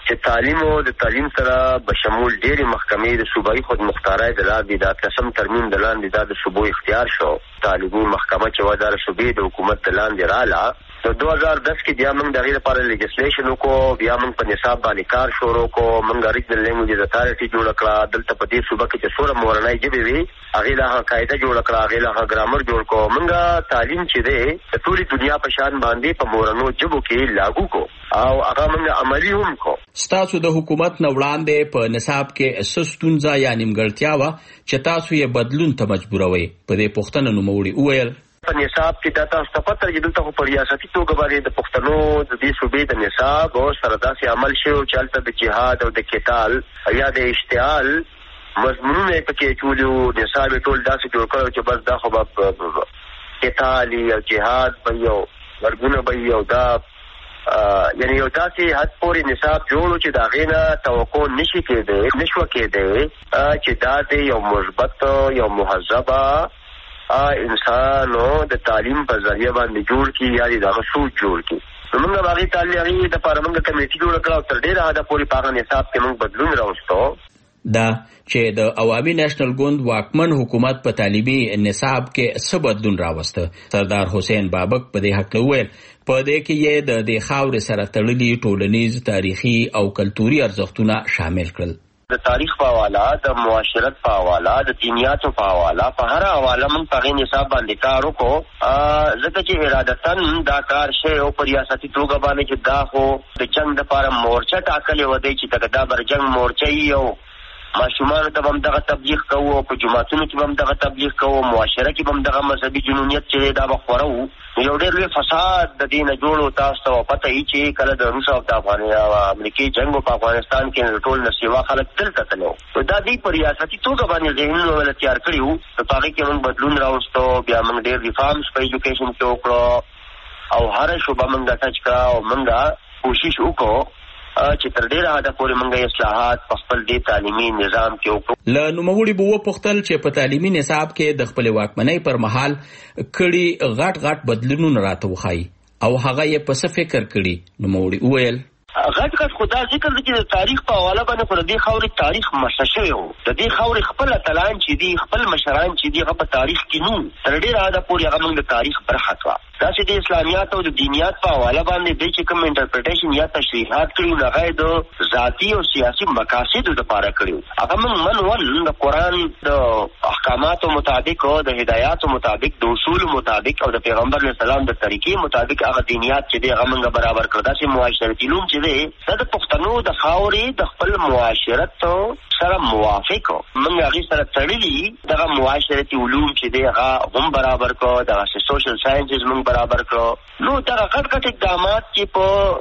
چې تعلیم او د تعلیم سره بشمول ډېری محکمې د صوبایي خودمختارۍ د لاندې د اتلسم ترمیم د لاندې دا د صوبو اختیار شو. تعلیمي محکمه چې وه دا د صوبې د حکومت د لاندې راله. د دوه هزار دس کې بیا موږ د هغې لپاره لیجسلیشن وکړو، بیا موږ په نصاب باندې کار شروع کړو، موږ ریجنل لینګویجز اتارټي جوړه کړه. دلته په دې صوبه کې چې څومره مورنۍ ژبې وي هغې له هغه قاعده جوړه کړه، هغې له هغه ګرامر جوړ کړو. موږ تعلیم چې دی د ټولې دنیا په شان باندې په مورنو ژبو کې لاګو کړو او هغه موږ عملي هم کړو. ستاسو د حکومت نه وړاندې په نصاب کې څه ستونزه یا نیمګړتیا وه چې تاسو یې بدلون ته مجبوروئ؟ په دې پوښتنه نوموړي وویل په نصاب کې دا تاسو ته پته چې دلته خو په ریاستي توګه باندې د پښتنو د دې صوبې د نصاب او سره داسې عمل شوی چې هلته د جهاد او د قتال یا د اشتعال مضمونونه یې پکې اچولي وو. نصاب یې ټول داسې جوړ کړی چې بس دا خو به قتال او جهاد به وي او مرګونه به وي او دا یعنی یو داسې حد پورې نصاب جوړ چې د هغې نه توقع نشي کېدی نشوه کېدی چې دا د یو مثبت یو مهذبه انسانو د تعلیم په ذریعه باندې جوړ کی یا د هغه سوچ جوړ کی. نو موږ هغې تعلیم هغې دپاره موږ کمیټي جوړه کړه او تر ډېره حده پورې په هغه نصاب کې موږ بدلون راوستو. دا چې د عوامي نېشنل ګوند واکمن حکومت په تعلیمي نصاب کې څه بدلون راوسته؟ سردار حسین بابک په دې هکله وویل په دې کې یې د دې خاورې سره تړلي ټولنیز، تاریخي او کلتوري ارزښتونه شامل کړل. د تاریخ په حواله، د معاشرت په حواله، د دینیاتو په حواله، په هر حواله موږ په هغې نصاب باندې کار وکړو ځکه چې ارادتاً دا کار شوی او په ریاستي توګه باندې چې دا خو د جنګ دپاره مورچه ټاکلې وه دی چې دغه دا بر جنګ مورچه وي او ماشومانو ته به هم دغه تبلیغ کوو او په جوماتونو کې به هم دغه تبلیغ کوو، معاشره کې به هم دغه مذهبي جنونیت چې دی دا به خوره وو. یو ډېر لوی فساد د دې نه جوړ و. تاسو ته پته وي چې کله د روس او د امریکې جنګ په افغانستان کې ټول نه سیوا خلک دلته تللی وو. دا دوی په ریاستي توګه باندې ذهنونه ویله تیار کړي وو. په هغې کې موږ بدلون راوستو. بیا موږ ډېر ریفارمز په ایجوکیشن کې وکړو او هره شعبه موږ ټچ کړه او موږ کوشش وکړو چې تر ډېره حده پورې موږ اصلاحات په خپل دې تعلیمي نظام کې وکړو. له نوموړي به وپوښتل چې په تعلیمي نصاب کې د خپلې واکمنۍ پر مهال کړي غټ غټ بدلونونه راته وښایي او هغه یې په څه فکر کړي؟ نوموړي وویل غټ غټ خو دا ذکر دی چې د تاریخ په حواله باندې خو د دې خاورې تاریخ مسه شوی و. د دې خاورې خپل اتلان چې دي، خپل مشران چې دي، هغه په تاریخ کې نو تر ډېره حده پورې هغه موږ د تاریخ برخه کړه. داسې د اسلامیات او د دینیات په حواله باندې دی چې کوم انټرپریټیشن یا تشریحات کړي وو هغه یې د ذاتي او سیاسي مقاصدو دپاره کړي وو. هغه موږ منول د قرآن د احکاماتو مطابق او د هدایاتو مطابق، د اصولو مطابق او د پیغمبر علیه السلام د طریقې مطابق هغه دینیات چې دی هغه موږ برابر کړه. داسې معاشرتي علوم چې دا د پښتنو د خاورې د خپل معاشرت سره موافق موږ هغې سره تړلي دغه معاشرتي علوم چې دی هغه هم برابر کړو، دغسې سوشل ساینسز موږ برابر کړو. نو دغه غټ غټ اقدامات چې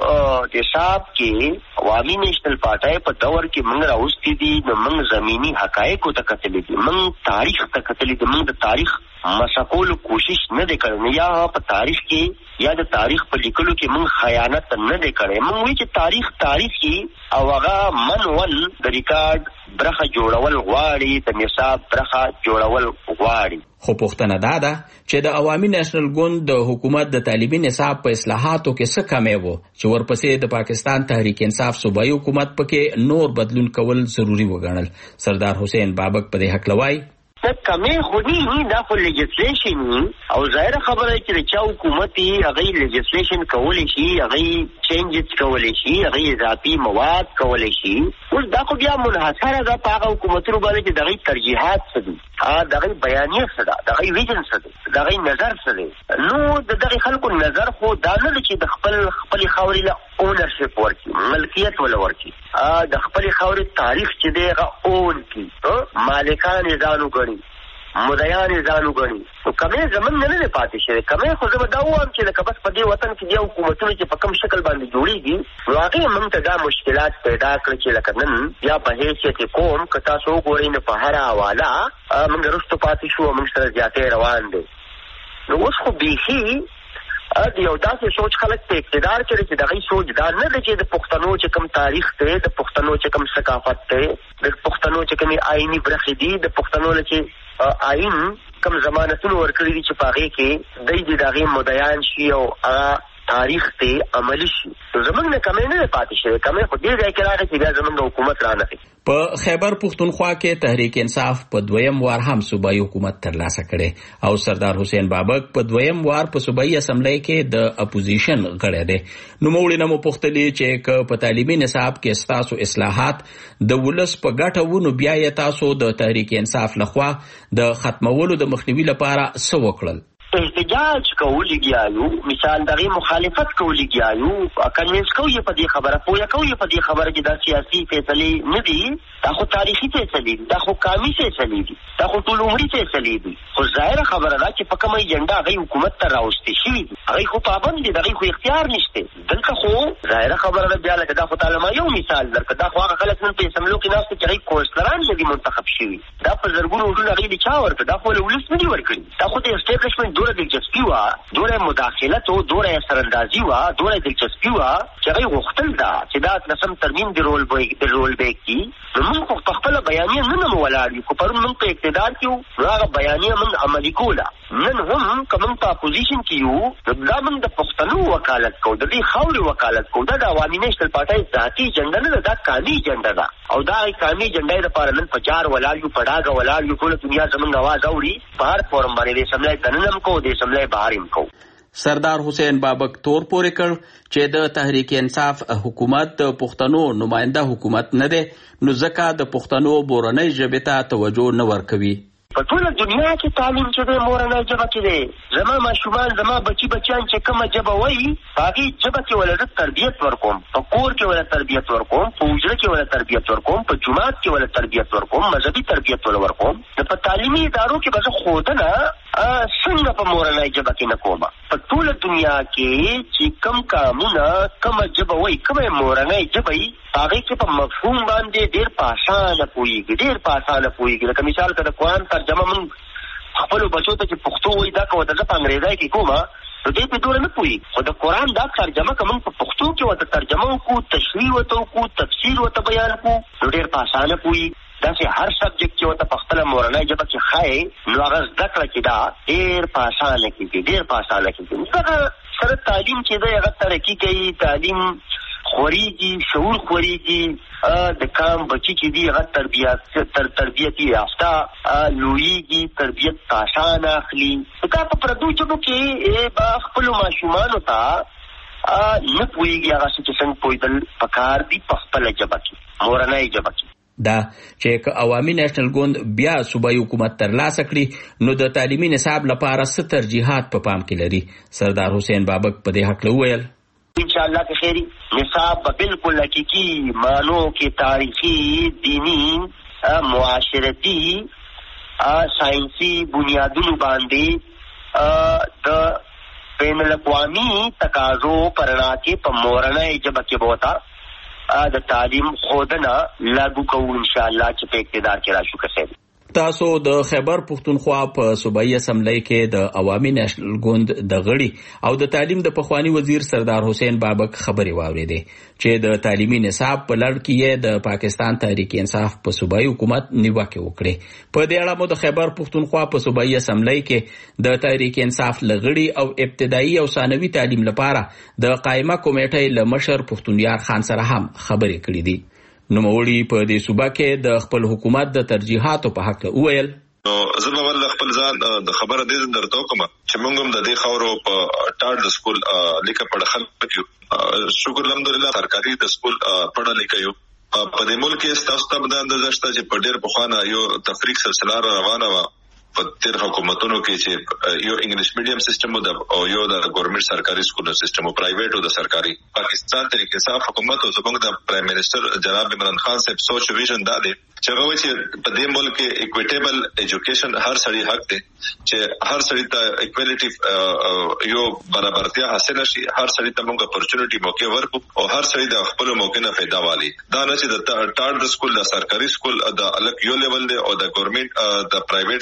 په نصاب کې عوامي نیشنل پارټۍ په دور کې موږ راوستي دي نو موږ زمیني حقایقو ته کتلي دي، موږ تاریخ ته کتلي دي، موږ د تاریخ مسکولو کوشش نه دی کړی یا په تاریخ کې یا د تاریخ په لیکلو کې موږ خیانت نه دی کړی. موږ وایو چې تاریخ تاریخي او هغه منول د ریکارډ برخه جوړول غواړي، د نصاب برخه جوړول غواړي. خو پوښتنه دا ده چې د عوامي نېشنل ګوند د حکومت د تعلیمي نصاب په اصلاحاتو کې څه کمی و چې ورپسې د پاکستان تحریک انصاف صوبایي حکومت پکې نور بدلون کول ضروري وګڼل. سردار حسین بابک په دې هکله وایي دا کمی خو نه دا خو لیجسلیشن او ظاهره خبره چې د چا حکومت یې هغې لیجسلیشن کولی شي، هغې چینجز کولی شي، هغې اضافي مواد کولی شي. اوس دا خو بیا منحصره ده په هغه حکومتونو باندې چې د هغې ترجیحات څه دي، د هغې بیانیه څه ده، د هغې ویژن څه دی، د هغې نظر څه دی. نو د دغې خلکو نظر خو دا نه ده چې د خپل خپلې خاورې له اونرشپ ورکړي، ملکیت وله ورکړي، د خپلې خاورې تاریخ چې دی هغه اون کړي، مالکان یې ځان وګڼي، مدعیان یې ځان وګڼي. نو کمی زمونږ نه دی پاتې شوی. کمی خو زه به دا ووایم چې لکه بس په دې وطن کې بیا حکومتونه چې په کوم شکل باندې جوړېږي نو هغې موږ ته دا مشکلات پیدا کړي چې لکه نن بیا په حیثیت قوم که تاسو وګورئ نو په هره حواله موږ وروسته پاتې شو او موږ سره زیاتې روان دی. نو اوس خو بیخي د یو داسې سوچ خلک په اقتدار کې چې د هغې سوچ دا نه ده چې د پښتنو چې کوم تاریخ دی، د پښتنو چې کوم ثقافت دی، د پښتنو چې کومې آئیني برخې دي، د پښتنو نه چې آئین کوم ضمانتونه ورکړي دي چې په هغې کې دی د هغې مدعیان شي او هغه تاریخ ته عملی شي. زمونږ نه کمې نه پاتې شي، کمې خو دې ځای کې راغی چې بیا زمونږ حکومت رانغی. په خیبر پختونخوا کې تحریک انصاف په دویم وار هم صوبایي حکومت ترلاسه کړي او سردار حسین بابک په دویم وار په صوبایي اسمبلی کې د اپوزیشن غړی دی. نوموړي نه مو پوښتلي چې که په تعلیمي نصاب کې ستاسو اصلاحات د ولس په ګټه وو نو بیا یې تاسو د تحریک انصاف لخوا د ختمولو د مخنیوي لپاره څه وکړل؟ احتجاج کولی گیایو، مثال دغه مخالفت کولی گیایو، کنوینس کوي په دې خبره، پوهه کوي په دې خبره چې دا سیاسي فیصله نه دي، دا خو تاریخي فیصله دي، دا خو قومي فیصله دي، دا خو ټول عمري فیصله دي. خو ظاهر خبره ده چې په کومه ایجنډا هغه حکومت ته راوستي شي، هغه خو پابند دي، هغه خو اختیار نشته. دلته خو ظاهر خبره ده بیا لکه دا خو تعالی ما یو مثال درکړه، دا خو هغه خلک نن په سملو کې ناست چې هغه کونسلران دي منتخب شوي، دا په زرګونو ټول هغه دي چا ورته، دا خو له ولس نه دي ورکړي، دا خو د اسټابلیشمنت دوره دلچسپي وه، دوره مداخلت و، دوره سراندازي وه، دوره دلچسپي وه چې هغه غوښتل ده چې دا اتلسم ترمیم د رول بیک د رول بیک کی. نو موږ په خپله بیانیه نه نو ولاړ یو، خو پرون موږ په اقتدار کې وو نو هغه بیانیه موږ عملي کوله. نن هم که موږ په اپوزیشن کې یو نو دا موږ د پښتنو وکالت کوو، د دې خاورې وکالت کوو. دا د عوامي نیشنل پارټۍ ذاتي اجنډا نه ده، دا قامي اجنډا ده او دا قامي اجنډا لپاره نن په جار ولاړ یو، په ډاګه ولاړ یو، ټوله دنیا زموږ اواز اوري. په هر فورم باندې د اسمبلی دننه هم کوو، د اسمبلی بهر هم کوو. سردار حسین بابک تور پورې کړ چې د تحریک انصاف حکومت د پښتنو نماینده حکومت نه دی، نو ځکه د پښتنو مورنۍ ژبې ته توجه نه ورکوي. په ټوله دنیا کې تعلیم چې دی مورنۍ ژبه کې دی. زما ماشومان زما بچي بچیان چې کومه ژبه وایي په هغې ژبه کې وله زه تربیت ورکوم، په کور کې وله تربیت ورکوم، په حجره کې وله تربیت ورکوم، په جومات کې وله تربیت ورکوم، مذهبي تربیت وله ورکوم. نو په تعلیمي ادارو کې به زه ښودنه څنګه په مورنۍ ژبه کې نه کومه. په ټوله دنیا کې چې کوم قامونه کومه ژبه وایي، کومه مورنۍ ژبه وي، هغې کې په مفهوم باندې ډېر په اسانه پوهېږي، ډېر په اسانه پوهېږي. لکه مثال که د قرآن ترجمه موږ خپلو بچو ته چې پښتو وایي دا که ورته زه په انګریزۍ کې کومه نو دې پې دومره نه پوهېږي. خو د قرآن دا ترجمه که موږ په پښتو کې ورته ترجمه وکړو، تشریح ورته وکړو، تفسیر ورته بیان کړو نو ډېر په اسانه پوهېږي. داسې هر سبجیکټ چې ورته په خپله مورنۍ ژبه کې ښایي نو هغه زده کړه چې دا ډېر په اسانه کېږي، ډېر په اسانه کېږي. دغه سره تعلیم چې دی هغه ترقي کوي، تعلیم خوريږي، شعور خوريږي، د کام بچی چې دی هغه تربیت تر تربیت یافته لویږي، تربیت په اسانه اخلي. دا په پردو ژبو کې به خپلو ماشومانو ته نه پوهېږي هغه څه چې څنګه پوهېدل پکار دي په خپله ژبه کې، مورنۍ ژبه کې. دا چې که عوامي نیشنل ګوند بیا صوبایي حکومت ترلاسه کړي نو د تعلیمي نصاب لپاره څه ترجیحات په پام کې لري؟ سردار حسین بابک په دې هکله وویل انشاءاللہ که خیری نصاب بالکل حقیقی معنوں کے تاریخی، دینی، معاشرتی، سائنسی بنیادونو باندې د بین الاقوامی تقاضو پرنا کې په مورنۍ ژبه کې بوتا د تعلیم خودنه لاګو کوو انشاءالله چې په اقتدار کې راشو. کسي تاسو د خیبر پختونخوا په صوبایي اسمبلی کې د عوامي نیشنل ګوند د غړي او د تعلیم د پخوانی وزیر سردار حسین بابک خبرې واورېدې چې د تعلیمي نصاب په لړ کې د پاکستان تحریک انصاف په صوبایي حکومت نیوکه وکړه. په دې اړه مو د خیبر پختونخوا په صوبایي اسمبلی کې د تحریک انصاف لغړي او ابتدایي او ثانوي تعلیم لپاره د قائمه کمیټې له مشر پختونیار خان سره هم خبرې کړې دي. نوموړي په دې صوبه کې د خپل حکومت د ترجیحاتو په حق وویل نو زه به ول خپل ځان د خبره دې درته کوم چې موږ هم د دې خاورو په ټاډ سکول لیکه پړ خلک یو شکر الحمدلله سرکاري د سکول پړ لیکه یو په دې ملک کې تاسو ته د اندازه چې په ډېر پخوانه یو تفریق سلسله روانه و په تیر حکومتونو کې چې یو انګلیش میډیم سیستم او یو د ګورنمنت سرکاري سکول سیستم او پرایویټ او د سرکاري پاکستان تحریک انصاف حکومت او زموږ د پرایم منسٹر جناب عمران خان صاحب سوچ ویژن دا دی چې هغه چې په دې ملک کې ایکویټیبل ایجوکیشن هر سړی حق دی چې هر سړی ته ایکوالټي یو برابرتیا حاصل شي، هر سړی ته موږ اپورچونټي موقع ورکو او هر سړی د خپل موقع نه فائدہ والی. دا نه چې د ټاډ سکول د سرکاري سکول د الګ یو لیول دی او د ګورنمنت د پرایویټ سکول او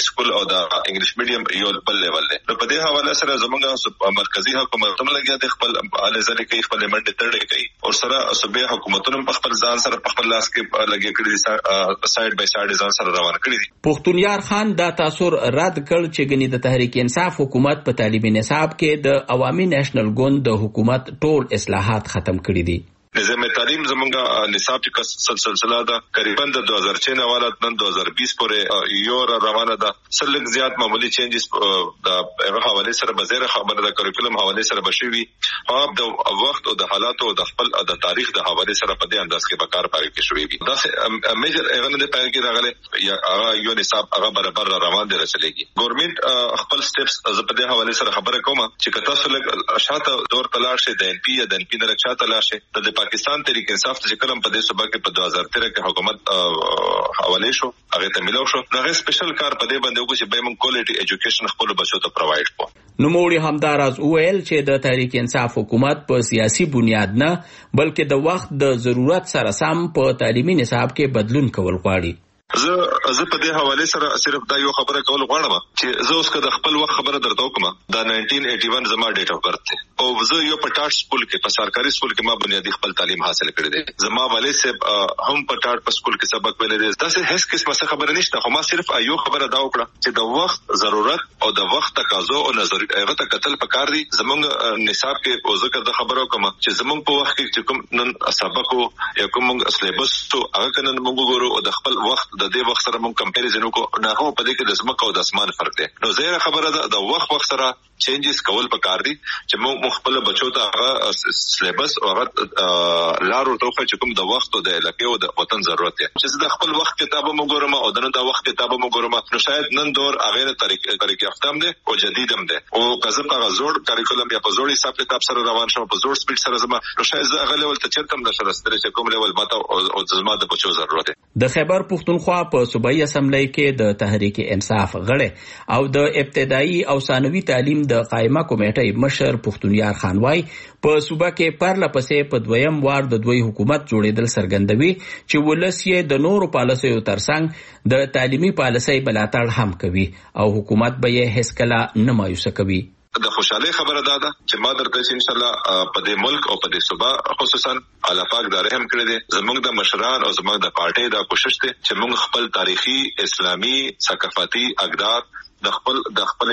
د انګلیش میډیم یو بل لیول دی. نو په دې حواله سره زمونږ مرکزی حکومت هم لګیا د خپل اعلی ځلې کوي، خپل منډه تړي کوي، او سره صوبې حکومتونو په خپل ځان سره په خپل لاس کې لګیا کړي دي، سایډ بای سایډ ځان سره روان کړي دي. پښتونیار خان دا تاثر رد کړ چې ګنې د تحریک انصاف حکومت په تعلیمي نصاب کې د عوامي نېشنل ګوند د حکومت ټول اصلاحات ختم کړي دي. نظام تعلیم زمونږه نصاب چې سلسله ده تقریبا د دو هزار چھ نه والا نن دو هزار بیس پورې یو روانه ده. سلګ زیات معمولی چینجز د هغه حواله سره بزیره خبره ده، کریکولم حواله سره بشوي، او د وخت او د حالات او د خپل د تاریخ د حواله سره په دې انداز کې به کار پای کې شوی وي. دا میجر هغه نه پای کې راغله یا هغه یو نصاب هغه برابر روان دي رسېږي. ګورنمنت خپل سټیپس ز په دې حواله سره خبره کومه چې کته سلګ شاته دور تلاش د ان پی یا د ان پی نه شاته تلاش د پاکستان تحریک انصاف چې کلم په دې صوبه کې په دو هزار تیرہ کې حکومت حواله شو، هغه ته ملو شو، هغه سپیشل کار په دې باندې وکړي چې به موږ کوالټي ایجوکیشن خپل بچو ته پرووایډ کړو. نو موري همداراز وویل چې د تحریک انصاف حکومت په سیاسي بنیاد نه بلکې د وخت د ضرورت سره سم په تعلیمي نصاب کې بدلون کول غواړي. زه زه په دې حواله سره صرف دا یو خبره کول غواړم چې زه اوس که د خپل وخت خبره درته وکم، دا نائنټین ایټي ون زما ډیټ اف برث دی، او زه یو په ټاټ سکول کې په سرکاري سکول کې ما بنیادی خپل تعلیم حاصل کړی دی. زما والد صاحب هم په ټاټ په سکول کې سبق ویل دي. دا څه هیڅ قسمه څه خبره نشته، خو ما صرف یو خبره دا وکړه چې د وخت ضرورت او د وخت تقاضا او نظر هغه ته قتل پکار دي. زمونږ نصاب کې او ذکر د خبرو کوم چې زمونږ په وخت کې کوم نن سبق او یا کوم سلیبس او هغه کنه موږ ګورو او د خپل وخت د دې وخت سره موږ کمپیریزن وکړو، نه هو په دې کې د زمکه او د اسمان فرق دی. نو زه خبره ده د وخت وخت سره چینجز کول پکار دي چې موږ خپل بچو ته هغه سلیبس او هغه لارو ته چې کوم د وخت او د علاقې او د وطن ضرورت دی. چې د خپل وخت کتابه موږ ګورم او د نن د وخت کتابه موږ ګورم، نو شاید نن دور هغه طریقې طریقې افتام دي او جدید هم دي، او کزه په زوړ کریکولم یا په زوړ حساب کتاب سره روان شوم، په زوړ سپیډ سره زما، نو شاید زه هغه لیول ته چرته نشه رسېدل چې کوم لیول ماته او زما د بچو ضرورت دی. د خیبر پښتونخوا په صوبایي اسمبلی کې د تحریک انصاف غړي او د ابتدایي او ثانوي تعلیم د قائمه کمیټې مشر پښتونیار خان وای په صوبه کې پرله پسې په دویم وار د دوی حکومت جوړېدل څرګندوي چې ولس یې د نورو پالیسیو ترڅنګ د تعلیمي پالیسۍ ملاتړ هم کوي او حکومت به یې هیڅ کله نه مایوسه کوي. د خوشاله خبره ده چې ما درته ان شاء الله په دې ملک او په دې صوبه خصوصا الله پاک دا رحم کړی دی. زموږ د مشران او زموږ د پارټي دا کوشش دی چې موږ خپل تاریخي اسلامي ثقافتي اقدار د خپل د خپل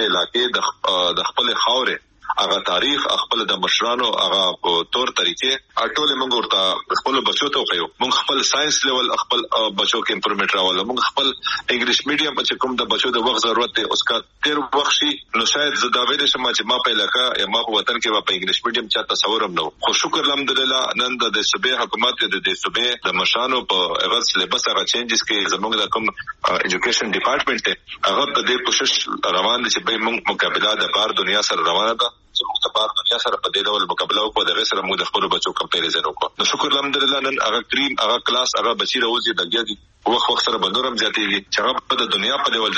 علاقې د خپل خاورې هغه تاریخ خپل د مشرانو هغه په تور طریقې ټول موږ ورته خپل بچو ته وخیو. موږ خپل ساينس لیول خپل بچو کې امپروومنت راول، موږ خپل انګلیش میډیم په کوم د بچو د وخت ضرورت دی اوس کا تیر وخت شي، نو شاید زه دا ویل شم چې ما په علاقه یا ما په وطن کې په انګلیش میډیم چا تصور هم نو. خو شکر الحمدلله نن د صوبې حکومت د دې صوبې د مشرانو په هغه سلیبس هغه چینجز کې زموږ د کوم ایجوکیشن ډپارټمنټ ته هغه په دې کوشش روان دي چې به موږ مقابله د بار دنیا سره روانه ده، چې موږ د بار دنیا سره په دې ډول مقابله وکړو، دغه سره موږ د خپل بچو کمپیریزن وکړو. نو شکر الحمدلله نن هغه کریم هغه کلاس هغه بچی راوځي دغه دي وخت وخت سره بندورم زیاتېږي چې هغه په دنیا په ډول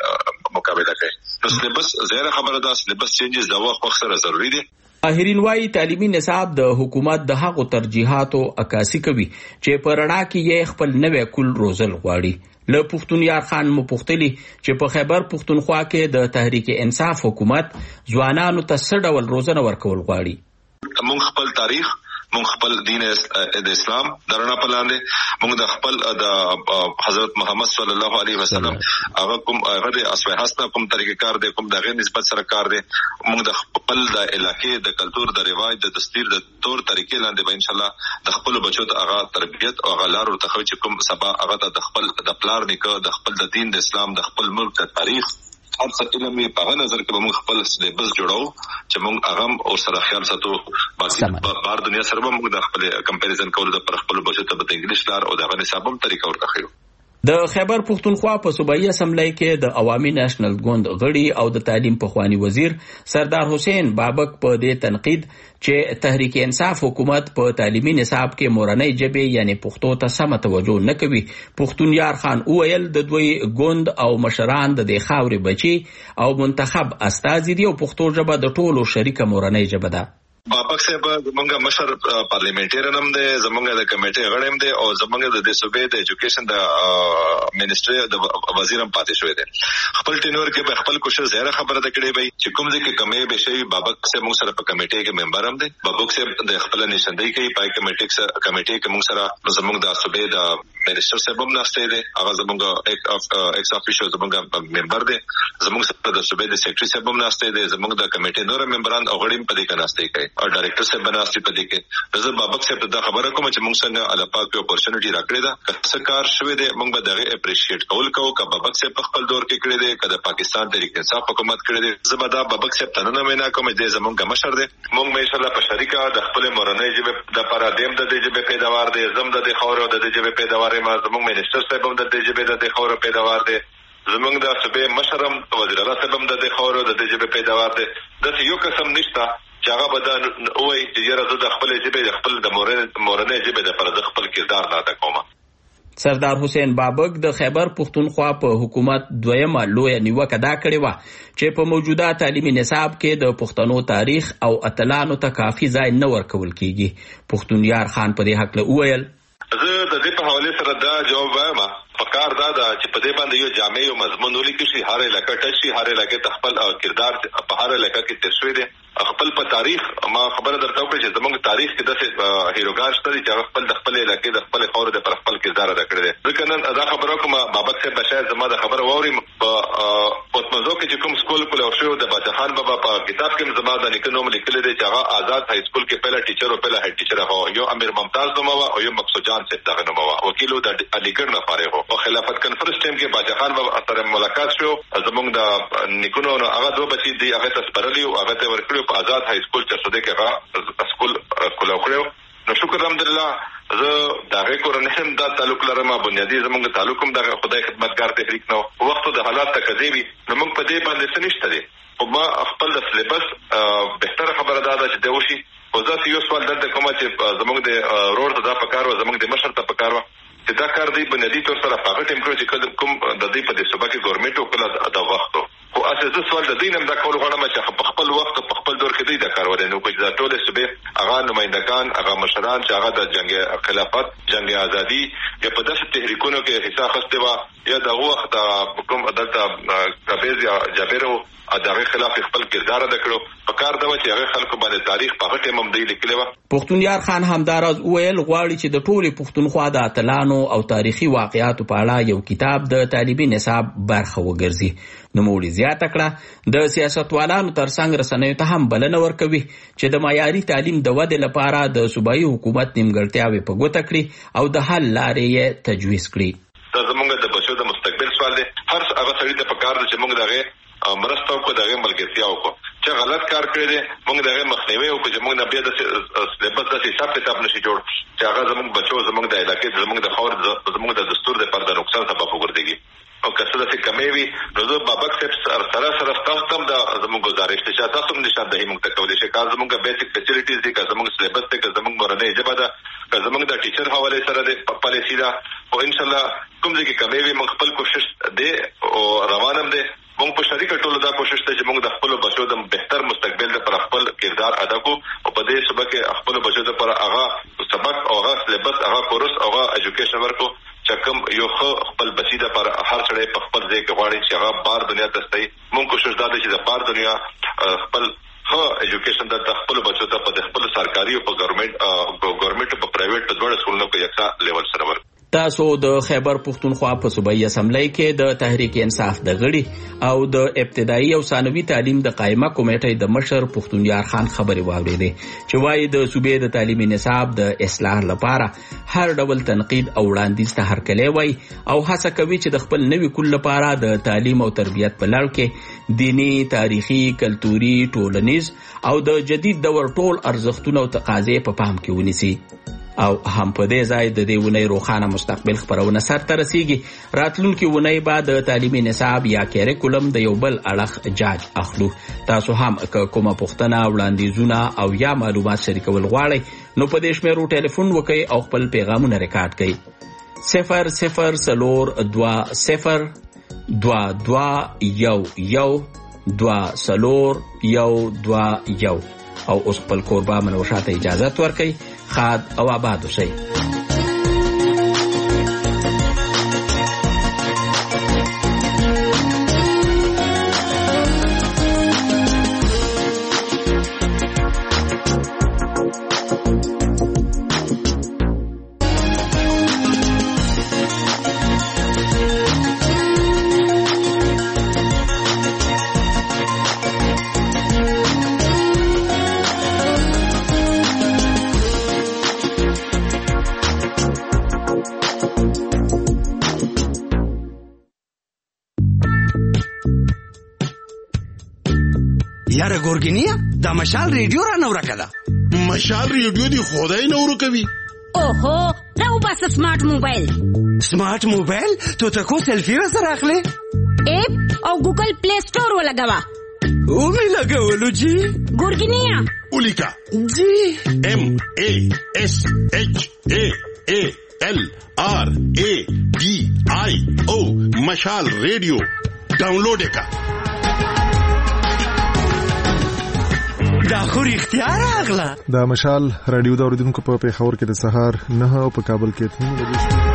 د مقابله کوي. نو سلیبس زیره خبره ده، سلیبس چینجز د وخت وخت سره ضروری دي. طاهرین وايي تعلیمي نصاب د حکومت د هغو ترجیحاتو عکاسي کوي چې په رڼا کې یې خپل نوې کول روزل غواړي. له پښتونیار خان مو پوښتلي چې په خیبر پښتونخوا کې د تحریک انصاف حکومت ځوانانو ته څه ډول روزنه ورکول غواړي. موږ خپل تاریخ، موږ خپل دین د اسلام درنه پلاندې، موږ د خپل د حضرت محمد صلی الله علیه وسلم هغه کوم هغه د اسوه حسنه کوم طریقې کار دی، کوم دغه نسبت سره کار دی، موږ د خپل د علاقې د کلچر د رواج د دستور د تور طریقې لاندې به ان شاء الله د خپل بچو ته هغه تربیت او هغه لار ورته خو چې کوم سبا هغه د خپل د پلار نیکه د خپل د دین د اسلام د خپل ملک د تاریخ هر څه علم یې په نظر کې موږ خپل سلیبس جوړو چې موږ هغه او سره خیال ساتو. باقي بار دنیا سره موږ د خپل کمپیریزن کول د پر خپل بچو ته په انګلیش لار او د غني صاحبم طریقه ورته خو. د خیبر پښتونخوا په صوبایي اسمبلی کې د عوامي نېشنل ګوند غړي او د تعلیم پخوانی وزیر سردار حسین بابک په دې تنقید چې تحریک انصاف حکومت په تعلیمي نصاب کې مورنۍ ژبې یعنی پښتو ته سم توجه نه کوي. پښتونیار خان وویل د دوی ګوند او مشران د دې خاورې بچي او منتخب استازي دي او پښتو ژبه د ټولو شریکه مورنۍ ژبه ده. بابک صاحب زمونږ مشر پارلیمنټریان هم دی، زمونږ د کمیټې غړی هم دی او زمونږ د دې صوبې د ایجوکیشن د منسټري د وزیر هم پاتې شوی دی. خپل ټینور کې به خپل کوشش زیاده خبره ده کړې وي چې کوم ځکه کمې به شي. بابک صاحب موږ سره په کمیټې کې ممبر هم دی. بابک صاحب د خپل نشندګۍ کوي په کمیټې کې کمیټې کې موږ سره زمونږ د صوبې د منسټر صاحب هم ناشته دی، هغه زمونږ ایکس افیشل زمونږ ممبر دی. زمونږ سره د صوبې د سیکریټري صاحب هم ناشته دی، زمونږ د کمیټې نور ممبران او غړي په دې کې ناشته کوي او ډایریکټر صاحب بناستی په دې کې. زه بابک صاحب ته دا خبره کوم چې موږ څنګه الله پاک په اپورچونټی راکړی دا څه کار شوی دی، موږ به دغه اپریشیټ کول کوو چې بابک صاحب په خپل دور کې کړی دی، کله پاکستان تحریک انصاف حکومت کړی دی. زه به دا بابک صاحب ته نه وینا کوم چې زمونږ مشر دی. موږ به ان شاء الله په شریکه د خپل مورنۍ ژبې د لپاره دیم د دې ژبې پیداوار دی، زم د دې خاور د دې ژبې پیداوار ما زمونږ منسټر صاحب هم د دې ژبې د دې خاور پیداوار دی، زمونږ د صوبې مشرم وزیر اعلی صاحب هم د دې خاور د دې ژبې پیداوار دی. د یو قسم نشته چې هغه به دا وایي چې یاره زه د خپل ژبې د خپل د مورنۍ ژبې دپاره زه خپل کردار نه ادا کوم. سردار حسین بابک د خیبر پښتونخوا په حکومت دویمه لویه نیوکه دا کړې وه چې په موجوده تعلیمي نصاب کې د پښتنو تاریخ او اتلانو ته کافي ځای نه ورکول کیږي. پښتون یار خان په دې هکله وویل زه د دې په حواله سره دا جواب وایم پکار دا دا چې په دې باندې یو جامع او مضمون ولیکل شي، هر علاقه ټچ شي، هر علاقه تخپل کردار په هر علاقه کې تشوي دي خپل په تاریخ. ما خبره درته وکړه چې زموږ تاریخ کې د هیروګان شته چې خپل د خپل علاقې د خپل خاور د پر خپل کردار ادا کړی دی. ځکه نن دا خبره کوم بابک صاحب بشاید زما د خبره ووري په اوتمزو کې چې کوم سکول کول او شو د باچا خان بابا په کتاب کې زما د نیکه نوم لیکل دی چې هغه آزاد های سکول کې پهلا ټیچر او پهلا هډ ټیچر هغه یو امیر ممتاز نوم او یو مقصود جان صاحب دغه نوم او وکیلو د علیګړ نه فارغ او خلافت کنفرنس ټیم کې باچا خان بابا سره ملاقات شو. زموږ د نیکونو هغه دوه بچي دی هغه تسپرلی او هغه ته ورکړو په آزاد های سکول چې څه دغه هغه سکول کولاو کړو. نو شکر الحمدلله زه دغه کورنۍ هم دا تعلق لرم، بنیادی زموږ تعلق هم د خدای خدمتګار تحریک نو وخت د حالات تکذیبی نو موږ په دې باندې څه نشته دي او ما خپل د سلیبس بهتر خبره ده چې د وشي او ځکه یو سوال دلته کوم چې زموږ د روډ د پکار و زموږ د مشر ته پکار و چې دا کار دی بنیادی تور سره فقط ټیم کړو چې کوم د دې په دې صوبه کې ګورنمنت او کله د وخت خو اساسي سوال د دینم دا کول غواړم چې په خپل وخت په خپل دور کې دی دا کار ولې نو کوم ځای ټول صوبې هغه نمائندگان هغه مشران چې هغه د جنگ خلافت جنگ ازادي یا په داسې تحریکونو کې حصہ اخیسته و یا د وخت کوم عدالت کبیز یا جابرو دغه خلاف خپل کردار ادا کړو په کار دا چې هغه خلکو باندې تاریخ په غټه مم دی لیکلی و. پښتون یار خان همداراز وویل غواړي چې د ټولي پښتونخوا د اتلانو او تاریخي واقعیاتو په اړه یو کتاب د تعلیمي نصاب برخه وګرځي. نوموړي زیاته کړه د سیاستوالانو ترڅنګ رسنیو ته هم بلنه ورکوي چې د معیاري تعلیم د ودې لپاره د صوبایي حکومت نیمګړتیاوې په ګوته کړي او د حل لارې یې تجویز کړي. دا زموږ د بچو د مستقبل سوال دی. هر هغه سړي ته پکار دی چې موږ دغه مرسته وکړو دغه ملګرتیا وکړو چې غلط کار کړی دی موږ دغه مخنیوي وکړو چې موږ نه بیا د سلیبس داسې حساب کتاب نشي جوړ چې هغه زموږ بچو زموږ د علاقې زموږ د خاور زموږ د دستور لپاره د نقصان سبب وګرځي او که څه داسې کمې وي نو زه بابک صاحب سره سره ستاسو ته هم د زموږ ګزارش دی چې تاسو هم نشاندهي موږ ته کولی شئ که زموږ بیسک فیسیلیټیز دي که زموږ سلیبس دی که زموږ مورنۍ ژبه ده که زموږ د ټیچر حواله سره د پالیسي ده او انشاءالله کوم ځای کې کمې وي موږ خپل کوشش دی او روان هم دی. موږ په شریکه ټولو دا کوشش ته چې موږ د خپل بچو د بهتر مستقبل لپاره خپل کردار ادا کوو او په دې صوبه کې خپل بچو لپاره هغه سبق او هغه سلیبس هغه کورس او هغه ایجوکیشن ورکو چې کوم یو خپل بچی لپاره هر څړې په خپل ځای کې غواړي چې هغه بار دنیا ته ستای. موږ کوشش دا چې د بار دنیا خپل ها ایجوکیشن د خپل بچو ته په خپل سرکاري او په ګورنمنت ګورنمنت په پرایویټ په ډول سکولونو کې یکسا لیول سره ورکو. تاسو د خیبر پښتونخوا په صوبایي اسمبلی کې د تحریک انصاف د غړي او د ابتدایي او ثانوي تعلیم د قائمه کمیټې د مشر پښتون یار خان خبرې واورېدې چې وايي د صوبې د تعلیمي نصاب د اصلاح لپاره هر ډول تنقید او وړاندیز ته هرکلی وایي او هڅه کوي چې د خپل نوي کل لپاره د تعلیم او تربیت په لړ کې دینی، تاریخي، کلتوري، ټولنیز او د جدید دور ټول ارزښتونه او تقاضې په پام کې ونیسي. او هم په دې ځای د دې ونې روښانه مستقبل خبرونه سر ته رسیږي. راتلونکي ونې به د تعلیمي نصاب یا کریکولم د یو بل اړخ جاج اخلو. تاسو هم که کومه پوښتنه، وړاندیزونه او یا معلومات شریکول غواړئ نو په دې شمیرو ټلیفون وکړئ او خپل پیغامونه ریکارډ کړئ. صفر صفر څلور دوه صفر دوه دوه یو یو دوه څلور یو دوه یو او اوس خپل کوربه منوشه ته اجازه ورکړئ. ښاد او آباد اوسئ. یاره ګورګینیا دا مشال ریډیو را نه ورکه ده. مشال ریډیو دی خدای نه ورکوي. اوهو راو بس سمارټ موبایل. سمارټ موبایل تو ته کو سیلفي را سره اخلي؟ اپ او ګوګل پلی سٹور ولګوا. او می لګولو جی. ګورګینیا ولیکا جی ام ا اس اچ ا ا ال آر ا ډي آی او مشال ریډیو ډاونلوډ کا. دا خو رښتیا راغله. دا مشال رادیو د اوریدونکو په پیښور کې د سهار نه او په کابل کې اته نیمې بجې